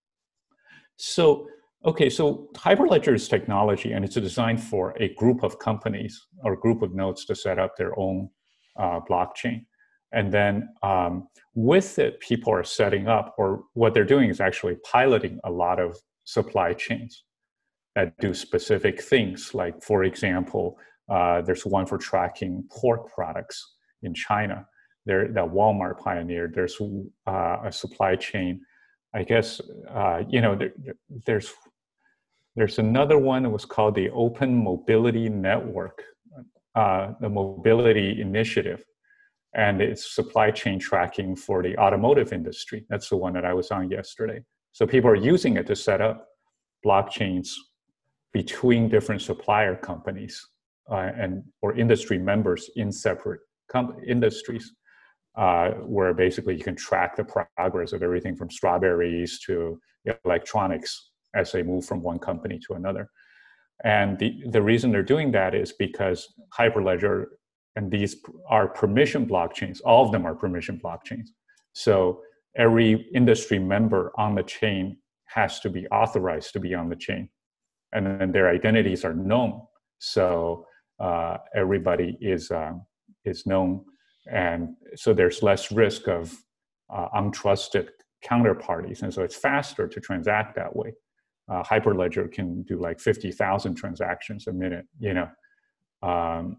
So, okay, so Hyperledger is technology, and it's designed for a group of companies or a group of nodes to set up their own uh, blockchain. And then um, with it, people are setting up, or what they're doing is actually piloting a lot of supply chains that do specific things. Like, for example, uh, there's one for tracking pork products in China there, that Walmart pioneered. There's uh, a supply chain, I guess, uh, you know, there, there's there's another one that was called the Open Mobility Network, uh, the Mobility Initiative, and it's supply chain tracking for the automotive industry. That's the one that I was on yesterday. So people are using it to set up blockchains between different supplier companies uh, and or industry members in separate com- industries, uh, where basically you can track the progress of everything from strawberries to electronics as they move from one company to another. And the, the reason they're doing that is because Hyperledger, and these are permission blockchains, all of them are permission blockchains. So every industry member on the chain has to be authorized to be on the chain. And then their identities are known. So uh, everybody is, uh, is known. And so there's less risk of uh, untrusted counterparties. And so it's faster to transact that way. Uh, Hyperledger can do like fifty thousand transactions a minute, you know, um,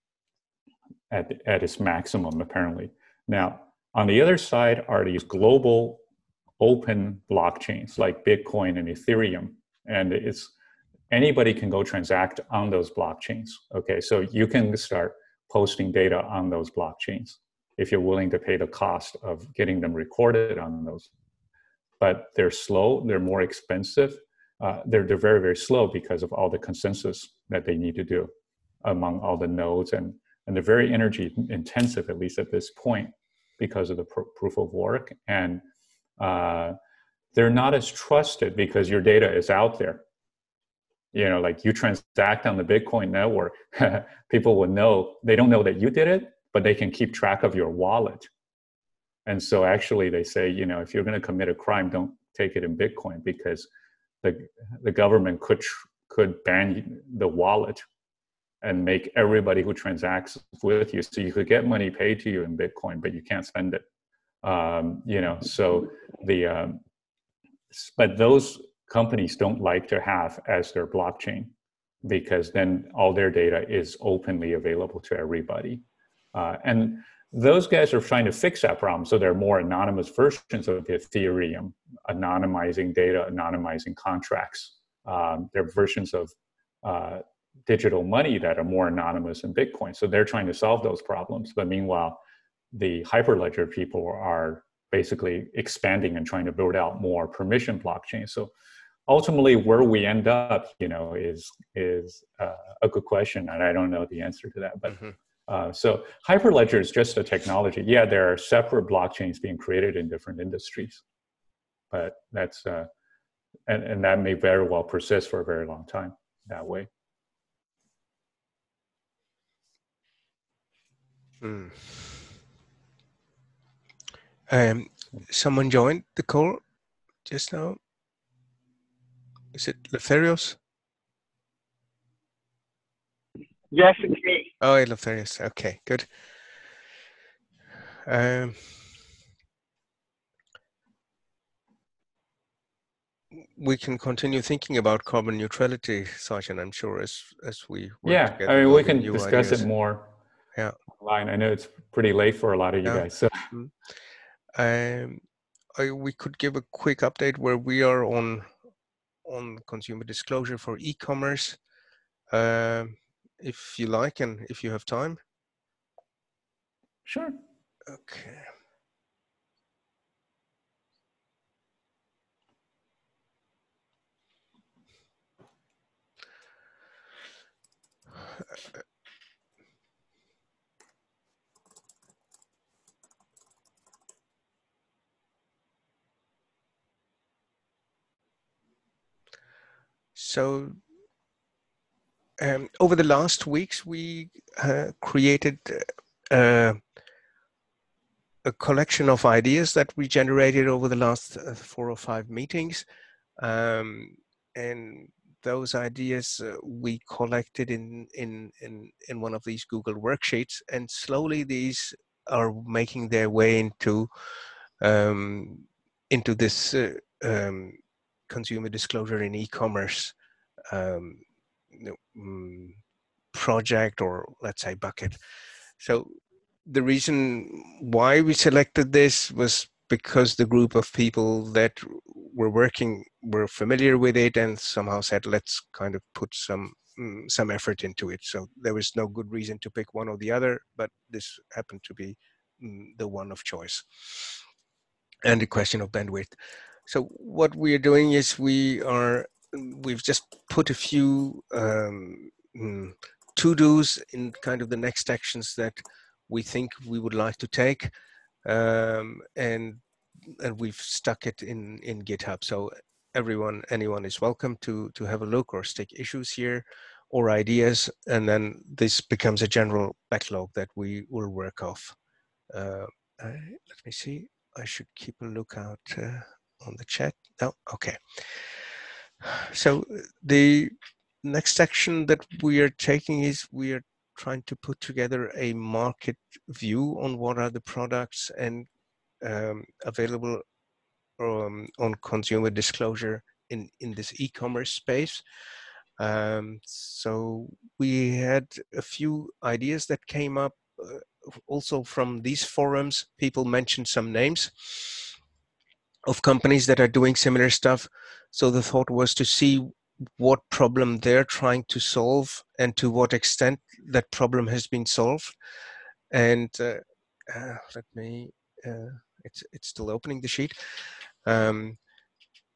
at, at its maximum, apparently. Now, on the other side are these global open blockchains like Bitcoin and Ethereum. And it's anybody can go transact on those blockchains. Okay, so you can start posting data on those blockchains if you're willing to pay the cost of getting them recorded on those but they're slow, they're more expensive. Uh, they're, they're very, very slow because of all the consensus that they need to do among all the nodes. And, and they're very energy intensive, at least at this point, because of the pr proof of work. And uh, they're not as trusted because your data is out there. You know, like you transact on the Bitcoin network, people will know, they don't know that you did it, but they can keep track of your wallet. And so actually they say, you know, if you're going to commit a crime, don't take it in Bitcoin, because the, the government could, could ban the wallet and make everybody who transacts with you. So you could get money paid to you in Bitcoin, but you can't spend it. Um, you know, so the, um, but those companies don't like to have as their blockchain, because then all their data is openly available to everybody. Uh, and those guys are trying to fix that problem. So there are more anonymous versions of Ethereum, anonymizing data, anonymizing contracts. Um, there are versions of uh, digital money that are more anonymous than Bitcoin. So they're trying to solve those problems. But meanwhile, the Hyperledger people are basically expanding and trying to build out more permission blockchains. So ultimately, where we end up, you know, is is uh, a good question, and I don't know the answer to that. But mm-hmm. uh, so Hyperledger is just a technology. Yeah, there are separate blockchains being created in different industries, but that's uh, and and that may very well persist for a very long time that way. Hmm. Um, someone joined the call just now. Is it Leftherios? Yes, it's me. Oh, yeah, Leftherios. Okay, good. Um, we can continue thinking about carbon neutrality, Sachin, I'm sure, as as we work yeah, together. I mean, we can discuss ideas. it more. Yeah. Online. I know it's pretty late for a lot of you yeah. guys. So. Um, I, we could give a quick update where we are on on consumer disclosure for e-commerce, um, if you like and if you have time. Sure. Okay. So um, over the last weeks, we uh, created uh, a collection of ideas that we generated over the last uh, four or five meetings. Um, and those ideas uh, we collected in, in, in, in one of these Google worksheets, and slowly these are making their way into, um, into this uh, um, consumer disclosure in e-commerce um, um, project, or let's say bucket. So the reason why we selected this was because the group of people that were working were familiar with it and somehow said, let's kind of put some um, some effort into it. So there was no good reason to pick one or the other, but this happened to be um, the one of choice. And the question of bandwidth. So what we are doing is we are, we've just put a few um, to-dos in kind of the next actions that we think we would like to take, um, and and we've stuck it in in GitHub. So everyone, anyone is welcome to to have a look or stick issues here or ideas, and then this becomes a general backlog that we will work off. Uh, I, let me see. I should keep a lookout uh, on the chat. No, okay. So the next section that we are taking is we are trying to put together a market view on what are the products and um, available um, on consumer disclosure in, in this e-commerce space. Um, so we had a few ideas that came up uh, also from these forums. People mentioned some names of companies that are doing similar stuff. So the thought was to see what problem they're trying to solve and to what extent that problem has been solved. And uh, uh, let me, uh, it's, it's still opening the sheet. Um,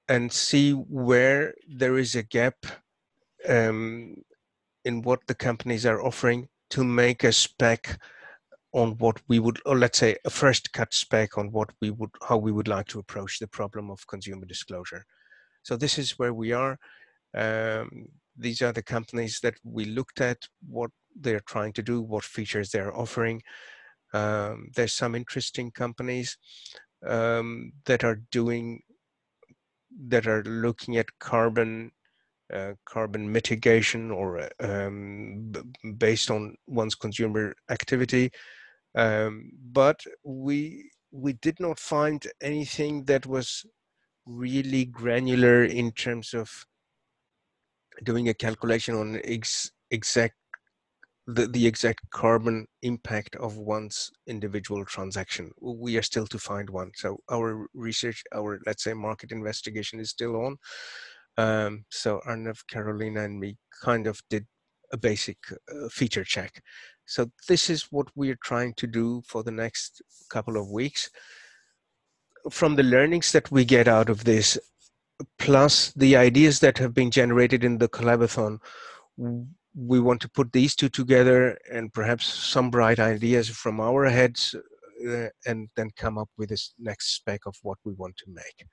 and see where there is a gap um, in what the companies are offering to make a spec on what we would, or let's say a first cut spec on what we would, how we would like to approach the problem of consumer disclosure. So this is where we are. Um, these are the companies that we looked at, what they're trying to do, what features they're offering. Um, there's some interesting companies um, that are doing, that are looking at carbon uh, carbon mitigation or um, b- based on one's consumer activity. Um, but we we did not find anything that was really granular in terms of doing a calculation on ex- exact the, the exact carbon impact of one's individual transaction. We are still to find one. So our research, our, let's say, market investigation is still on. Um, so Arnav, Carolina, and me kind of did a basic uh, feature check. So this is what we're trying to do for the next couple of weeks. From the learnings that we get out of this, plus the ideas that have been generated in the Collabothon, we want to put these two together and perhaps some bright ideas from our heads uh, and then come up with this next spec of what we want to make.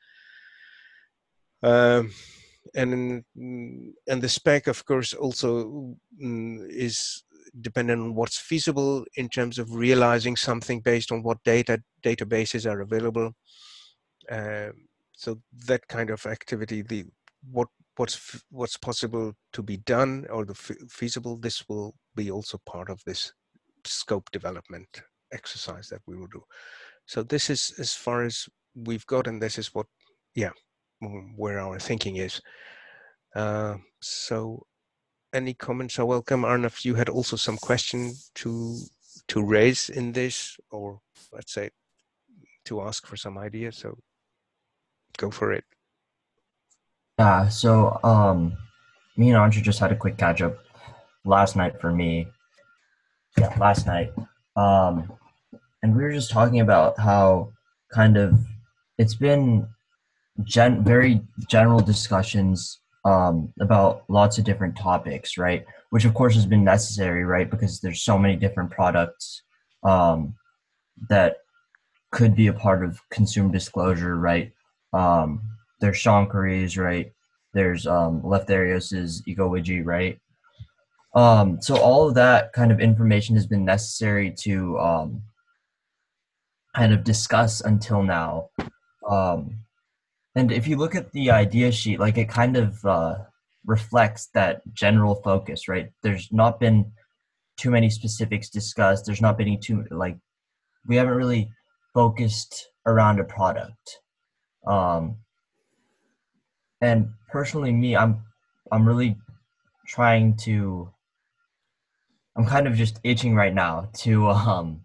Um, and and the spec, of course, also mm, is dependent on what's feasible in terms of realizing something based on what data databases are available. Um, so that kind of activity, the what what's what's possible to be done or the feasible, this will be also part of this scope development exercise that we will do. So this is as far as we've got, and this is what, yeah, where our thinking is. Uh, so any comments are welcome. Arnav, you had also some question to to raise in this, or let's say to ask for some ideas. So go for it. Yeah, so um, me and Andrew just had a quick catch up last night for me. Yeah, last night. Um, and we were just talking about how kind of it's been gen- very general discussions um, about lots of different topics, right? Which of course has been necessary, right? Because there's so many different products um, that could be a part of consumer disclosure, right? Um, there's Sean Curry's, right? There's um, Leftharios's EcoWidget, right? Um, so all of that kind of information has been necessary to um, kind of discuss until now. Um, and if you look at the idea sheet, like it kind of uh, reflects that general focus, right? There's not been too many specifics discussed. There's not been any too, like, we haven't really focused around a product. Um, and personally, me, I'm, I'm really trying to, I'm kind of just itching right now to, um,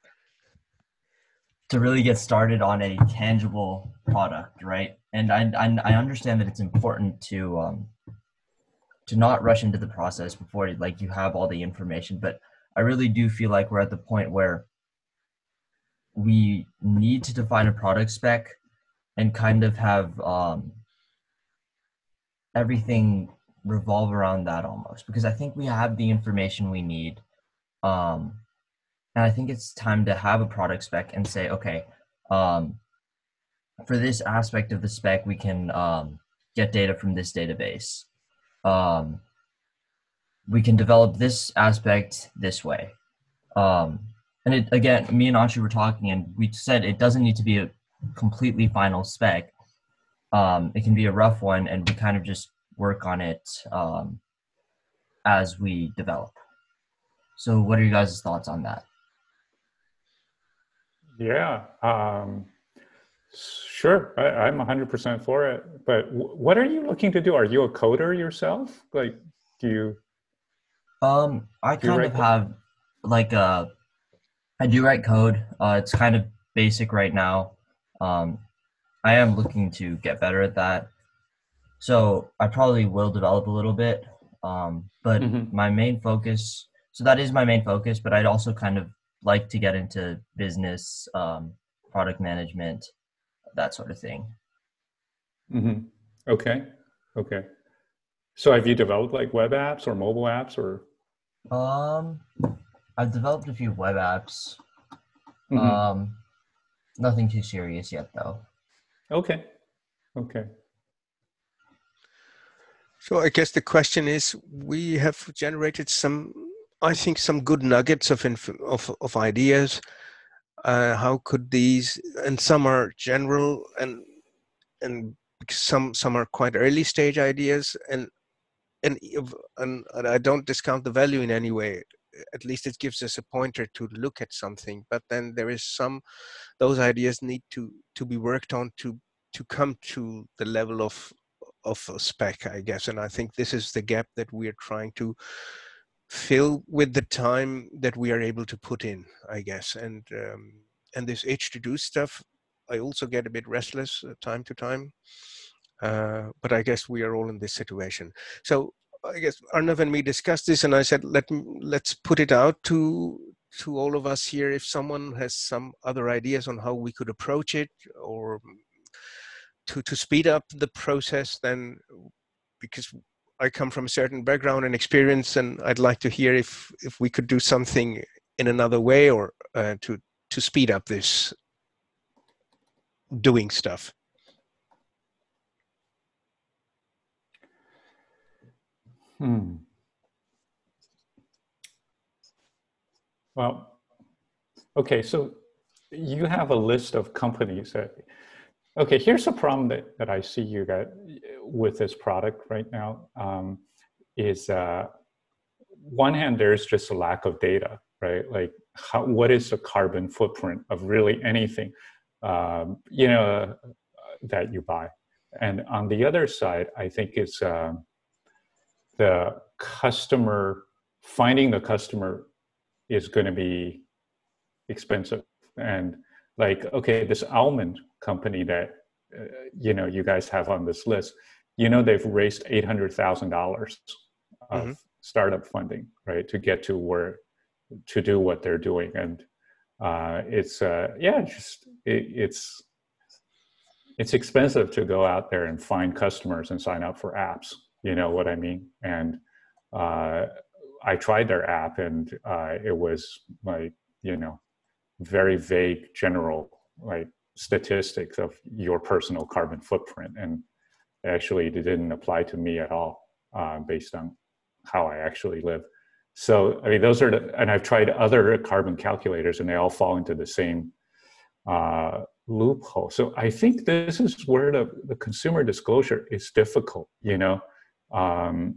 to really get started on a tangible product, right? And I, I, I understand that it's important to, um, to not rush into the process before like you have all the information, but I really do feel like we're at the point where we need to define a product spec and kind of have um, everything revolve around that almost, because I think we have the information we need. Um, and I think it's time to have a product spec and say, okay, um, for this aspect of the spec, we can um, get data from this database. Um, we can develop this aspect this way. Um, and it, again, me and Anshu were talking and we said it doesn't need to be a completely final spec. Um, it can be a rough one and we kind of just work on it um, as we develop. So what are you guys' thoughts on that? Yeah, um, sure. I, I'm one hundred percent for it. But w- what are you looking to do? Are you a coder yourself? Like, do you? Um, I kind of have like a, I do write code. Uh, it's kind of basic right now. Um, I am looking to get better at that. So I probably will develop a little bit. Um, but mm-hmm. my main focus, so that is my main focus, but I'd also kind of like to get into business, um, product management, that sort of thing. Mm-hmm. Okay. Okay. So have you developed like web apps or mobile apps or? Um, I've developed a few web apps. Mhm. Um, nothing too serious yet, though. Okay. Okay. So I guess the question is, we have generated some, I think, some good nuggets of inf of, of ideas. Uh, how could these, and some are general, and and some some are quite early stage ideas, and and if- and, and I don't discount the value in any way. At least it gives us a pointer to look at something. But then there is some, those ideas need to to be worked on to to come to the level of of a spec, I guess. And I think this is the gap that we are trying to fill with the time that we are able to put in, I guess. And um, and this H to do stuff, I also get a bit restless uh, time to time. Uh, but I guess we are all in this situation. So I guess Arnav and me discussed this, and I said, let let's put it out to to all of us here. If someone has some other ideas on how we could approach it, or to to speed up the process, then, because I come from a certain background and experience, and I'd like to hear if if we could do something in another way, or uh, to to speed up this doing stuff. Hmm. Well, okay, so you have a list of companies that, okay, here's a problem that, that I see you got with this product right now, um, is uh, one hand, there's just a lack of data, right? Like, how, what is the carbon footprint of really anything, um, you know, uh, that you buy? And on the other side, I think it's uh, the customer, finding the customer is going to be expensive. And like, okay, this almond company that, uh, you know, you guys have on this list, you know, they've raised eight hundred thousand dollars of mm-hmm. startup funding, right, to get to where, to do what they're doing. And uh, it's, uh, yeah, just, it, it's, it's expensive to go out there and find customers and sign up for apps, you know what I mean? And uh, I tried their app, and uh, it was like, you know, very vague, general, like statistics of your personal carbon footprint. And actually it didn't apply to me at all, uh, based on how I actually live. So, I mean, those are the, and I've tried other carbon calculators, and they all fall into the same uh, loophole. So I think this is where the, the consumer disclosure is difficult, you know? Um,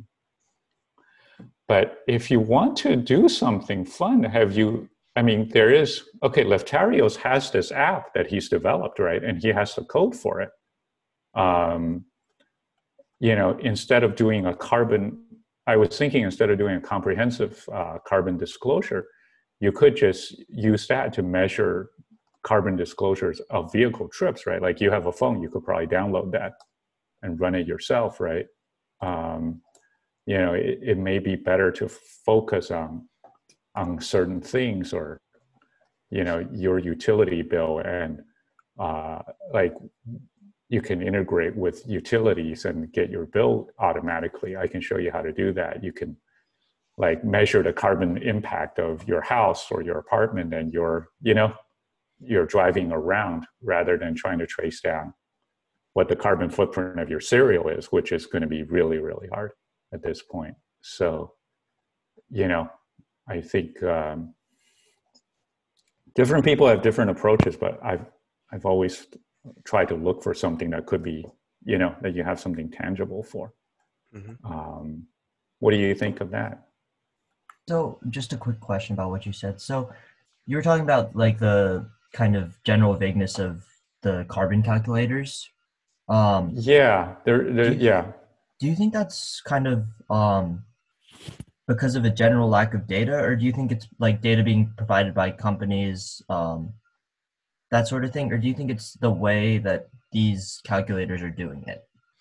but if you want to do something fun, have you, I mean, there is, okay, Leftarios has this app that he's developed, right? And he has the code for it. Um, you know, instead of doing a carbon, I was thinking instead of doing a comprehensive uh, carbon disclosure, you could just use that to measure carbon disclosures of vehicle trips, right? Like, you have a phone, you could probably download that and run it yourself, right? Um, you know, it, it may be better to focus on on certain things, or, you know, your utility bill, and uh, like, you can integrate with utilities and get your bill automatically. I can show you how to do that. You can like measure the carbon impact of your house or your apartment, and your, you know, you're driving around, rather than trying to trace down what the carbon footprint of your cereal is, which is going to be really, really hard at this point. So, you know, I think um, different people have different approaches, but I've I've always tried to look for something that could be, you know, that you have something tangible for. Mm-hmm. Um, what do you think of that? So, just a quick question about what you said. So, you were talking about like the kind of general vagueness of the carbon calculators. Um, yeah, there, there do you, yeah. Do you think that's kind of um, because of a general lack of data, or do you think it's like data being provided by companies, um, that sort of thing, or do you think it's the way that these calculators are doing it?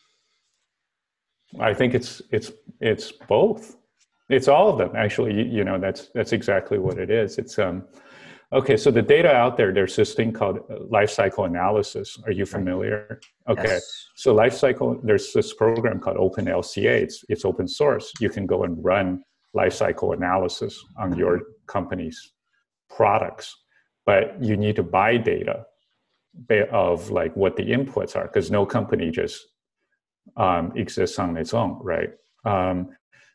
I think it's it's it's both. It's all of them, actually. You, you know, that's that's exactly what it is. It's um, Okay, so the data out there, there's this thing called life cycle analysis. Are you familiar? Okay, Yes. so life cycle, there's this program called OpenLCA. It's, it's open source. You can go and run life cycle analysis on your company's products, but you need to buy data of like what the inputs are, because no company just um, exists on its own, right? Um,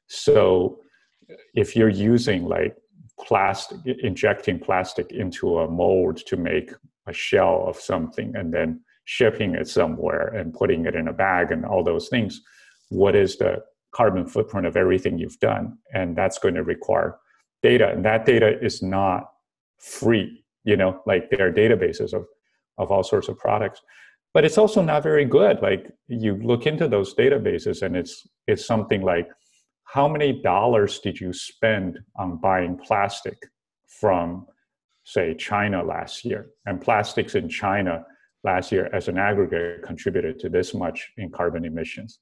so if you're using like plastic, injecting plastic into a mold to make a shell of something and then shipping it somewhere and putting it in a bag and all those things, what is the carbon footprint of everything you've done? And that's going to require data. And that data is not free, you know, like there are databases of, of all sorts of products, but it's also not very good. Like you look into those databases and it's, it's something like, how many dollars did you spend on buying plastic from, say, China last year? And plastics in China last year as an aggregate contributed to this much in carbon emissions.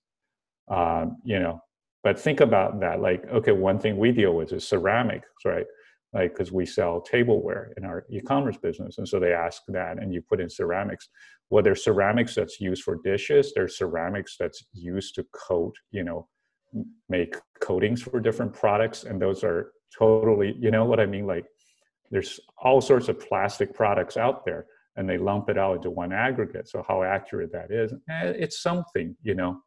Um, you know, but think about that. Like, okay, one thing we deal with is ceramics, right? Like, because we sell tableware in our e-commerce business. And so they ask that, and you put in ceramics. Well, there's ceramics that's used for dishes. There's ceramics that's used to coat, you know, make coatings for different products, and those are totally, you know what I mean? Like there's all sorts of plastic products out there and they lump it out into one aggregate. So how accurate that is, eh, it's something, you know.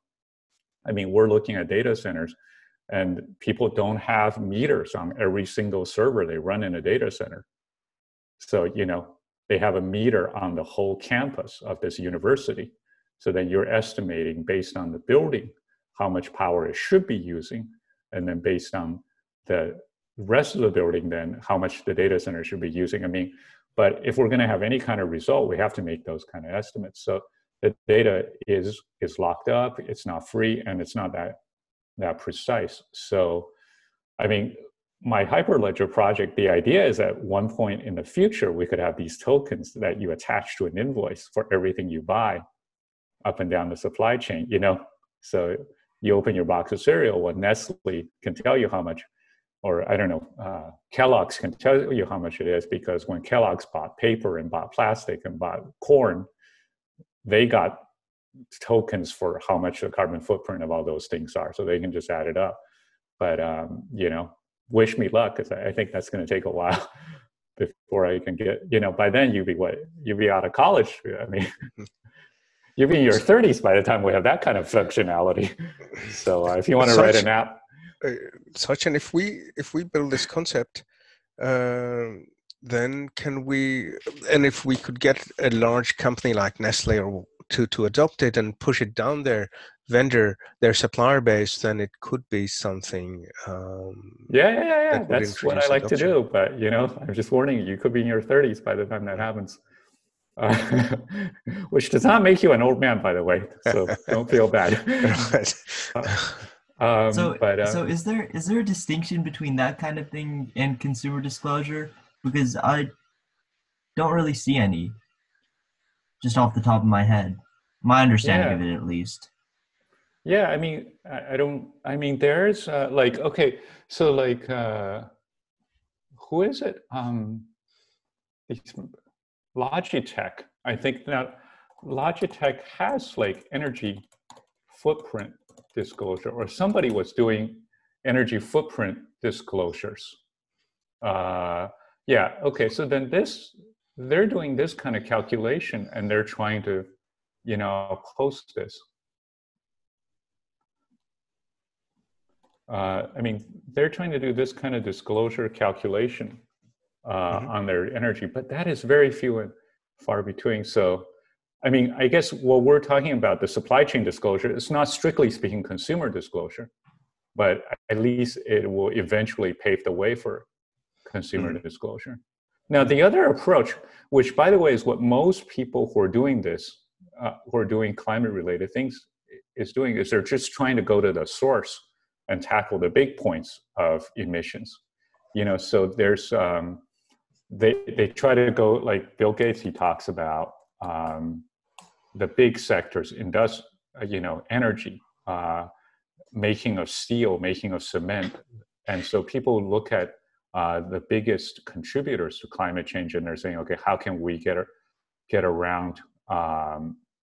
I mean, we're looking at data centers and people don't have meters on every single server they run in a data center. So, you know, they have a meter on the whole campus of this university. So then you're estimating based on the building how much power it should be using, and then based on the rest of the building, then how much the data center should be using. I mean, but if we're going to have any kind of result, we have to make those kind of estimates. So the data is is locked up, it's not free, and it's not that that precise. So, I mean, my Hyperledger project, the idea is at one point in the future, we could have these tokens that you attach to an invoice for everything you buy up and down the supply chain, you know? So you open your box of cereal, well, Nestle can tell you how much, or I don't know, uh, Kellogg's can tell you how much it is, because when Kellogg's bought paper and bought plastic and bought corn, they got tokens for how much the carbon footprint of all those things are. So they can just add it up. But, um, you know, wish me luck, because I think that's going to take a while before I can get, you know, by then you'd be what? You'd be out of college. I mean, you'll be in your thirties by the time we have that kind of functionality. So uh, if you want to write an app. Uh, Sachin, if we if we build this concept, uh, then can we, and if we could get a large company like Nestle or to to adopt it and push it down their vendor, their supplier base, then it could be something. Um, yeah, yeah, yeah. yeah. That That's what I like adoption. to do. But you know, I'm just warning you. You could be in your thirties by the time that happens. Uh, which does not make you an old man, by the way. So don't feel bad. Right. uh, um, so, but, uh, so is there is there a distinction between that kind of thing and consumer disclosure? Because I don't really see any, just off the top of my head. My understanding yeah. of it, at least. Yeah, I mean, I, I don't. I mean, there's uh, like okay, so like, uh, who is it? Um, Logitech, I think now Logitech has like energy footprint disclosure, or somebody was doing energy footprint disclosures. Uh, yeah, okay, so then this, they're doing this kind of calculation and they're trying to, you know, post this. Uh, I mean, they're trying to do this kind of disclosure calculation Uh, mm-hmm. on their energy, but that is very few and far between. So, I mean, I guess what we're talking about, the supply chain disclosure, it's not strictly speaking consumer disclosure, but at least it will eventually pave the way for consumer mm-hmm. disclosure. Now, the other approach, which by the way is what most people who are doing this, uh, who are doing climate-related things, is doing, is they're just trying to go to the source and tackle the big points of emissions. You know, so there's, um, they they try to go, like Bill Gates, he talks about um, the big sectors, industri- you know, energy, uh, making of steel, making of cement. And so people look at uh, the biggest contributors to climate change, and they're saying, okay, how can we get get around um,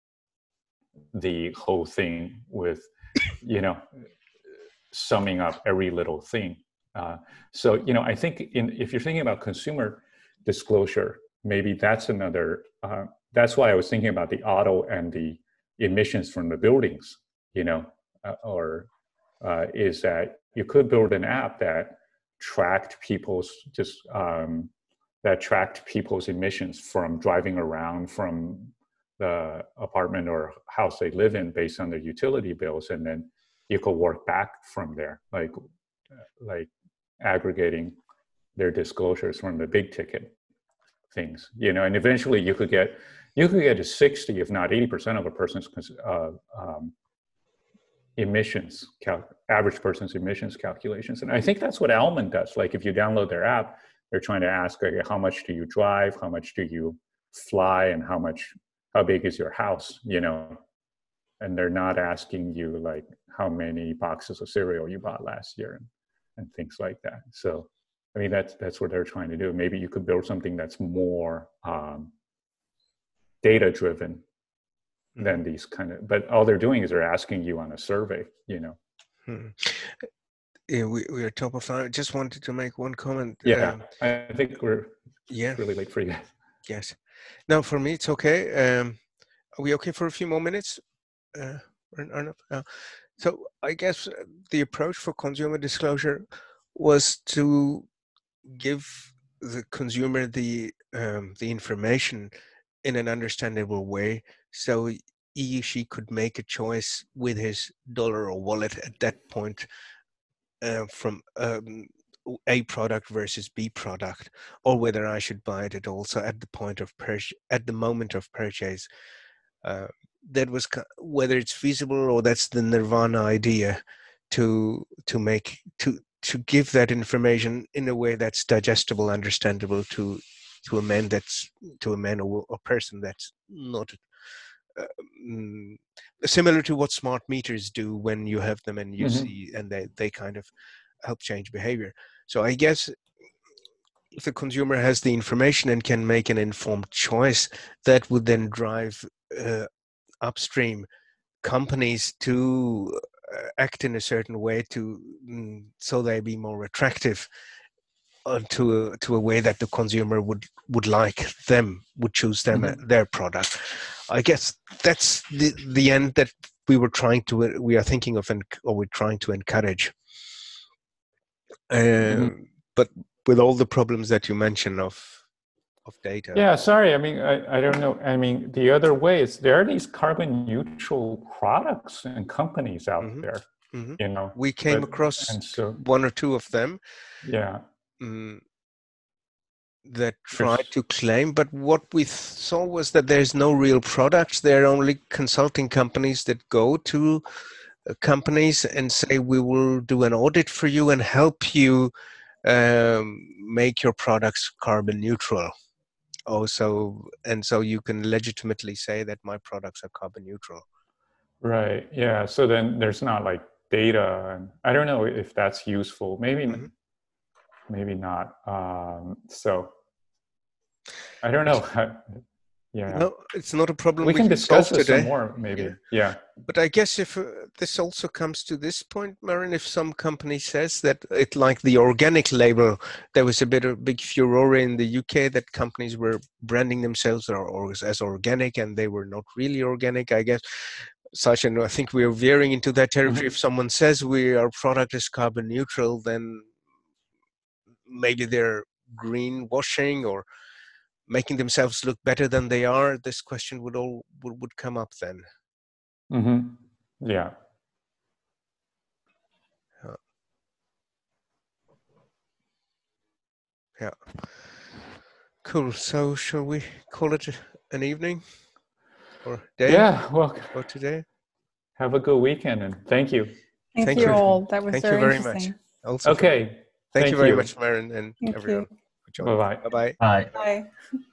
the whole thing with, you know, summing up every little thing. Uh, so, you know, I think in, if you're thinking about consumer disclosure, maybe that's another, uh, that's why I was thinking about the auto and the emissions from the buildings, you know, uh, or uh, is that you could build an app that tracked people's just, um, that tracked people's emissions from driving around from the apartment or house they live in based on their utility bills, and then you could work back from there, like like aggregating their disclosures from the big ticket things, you know, and eventually you could get you could get to sixty, if not eighty percent of a person's uh, um, emissions, cal- average person's emissions calculations, and I think that's what Almond does. Like if you download their app, they're trying to ask, okay, how much do you drive, how much do you fly, and how much. How big is your house, you know? And they're not asking you like how many boxes of cereal you bought last year and, and things like that. So, I mean, that's that's what they're trying to do. Maybe you could build something that's more um, data-driven than these kind of, but all they're doing is they're asking you on a survey, you know? Hmm. Yeah, we, we are top of time. I just wanted to make one comment. Yeah, um, I think we're yeah. really late for you. Yes. No, for me, it's okay. Um, are we okay for a few more minutes? Uh, Arnav? Uh, so I guess the approach for consumer disclosure was to give the consumer the um, the information in an understandable way, so he or she could make a choice with his dollar or wallet at that point uh, from um, A product versus B product, or whether I should buy it at also at the point of purchase, at the moment of purchase. Uh, that was whether it's feasible, or that's the nirvana idea, to to make to to give that information in a way that's digestible, understandable to to a man that's to a man or a person that's not uh, mm, similar to what smart meters do when you have them and you Mm-hmm. see, and they they kind of help change behavior. So I guess if the consumer has the information and can make an informed choice, that would then drive uh, upstream companies to uh, act in a certain way to mm, so they be more attractive uh, to a, to a way that the consumer would would like them, would choose them Mm-hmm. uh, their product. I guess that's the the end that we were trying to we are thinking of, and or we're trying to encourage. Uh, Mm-hmm. But with all the problems that you mentioned of of data. Yeah, sorry. I mean, I, I don't know. I mean, the other way is there are these carbon neutral products and companies out Mm-hmm. there, Mm-hmm. you know. We came but, across and so, one or two of them. Yeah. Mm, that tried to claim, but what we saw was that there's no real products. There are only consulting companies that go to uh, companies and say, we will do an audit for you and help you um, make your products carbon neutral. Also, and so you can legitimately say that my products are carbon neutral. Right. Yeah. So then there's not like data, and I don't know if that's useful. Maybe, mm-hmm. maybe not. Um, so I don't know. Yeah. No, it's not a problem we, we can, can discuss solve this today. some more, maybe. Yeah. yeah. But I guess if uh, this also comes to this point, Marin, if some company says that it, like the organic label, there was a bit of big furore in the U K that companies were branding themselves or, or as organic, and they were not really organic, I guess. Sachin, I think we are veering into that territory. Mm-hmm. If someone says we our product is carbon neutral, then maybe they're greenwashing or making themselves look better than they are. This question would all would, would come up then. Mm-hmm. Yeah. Uh, yeah. Cool. So shall we call it an evening or day? Yeah. Well, for today. Have a good weekend, and thank you. Thank, thank you, you all. That was thank very, you very interesting. much. Also okay. For, thank, thank you very you. much, Marin, and thank everyone. You. For joining. Bye-bye. Bye-bye. Bye. Bye.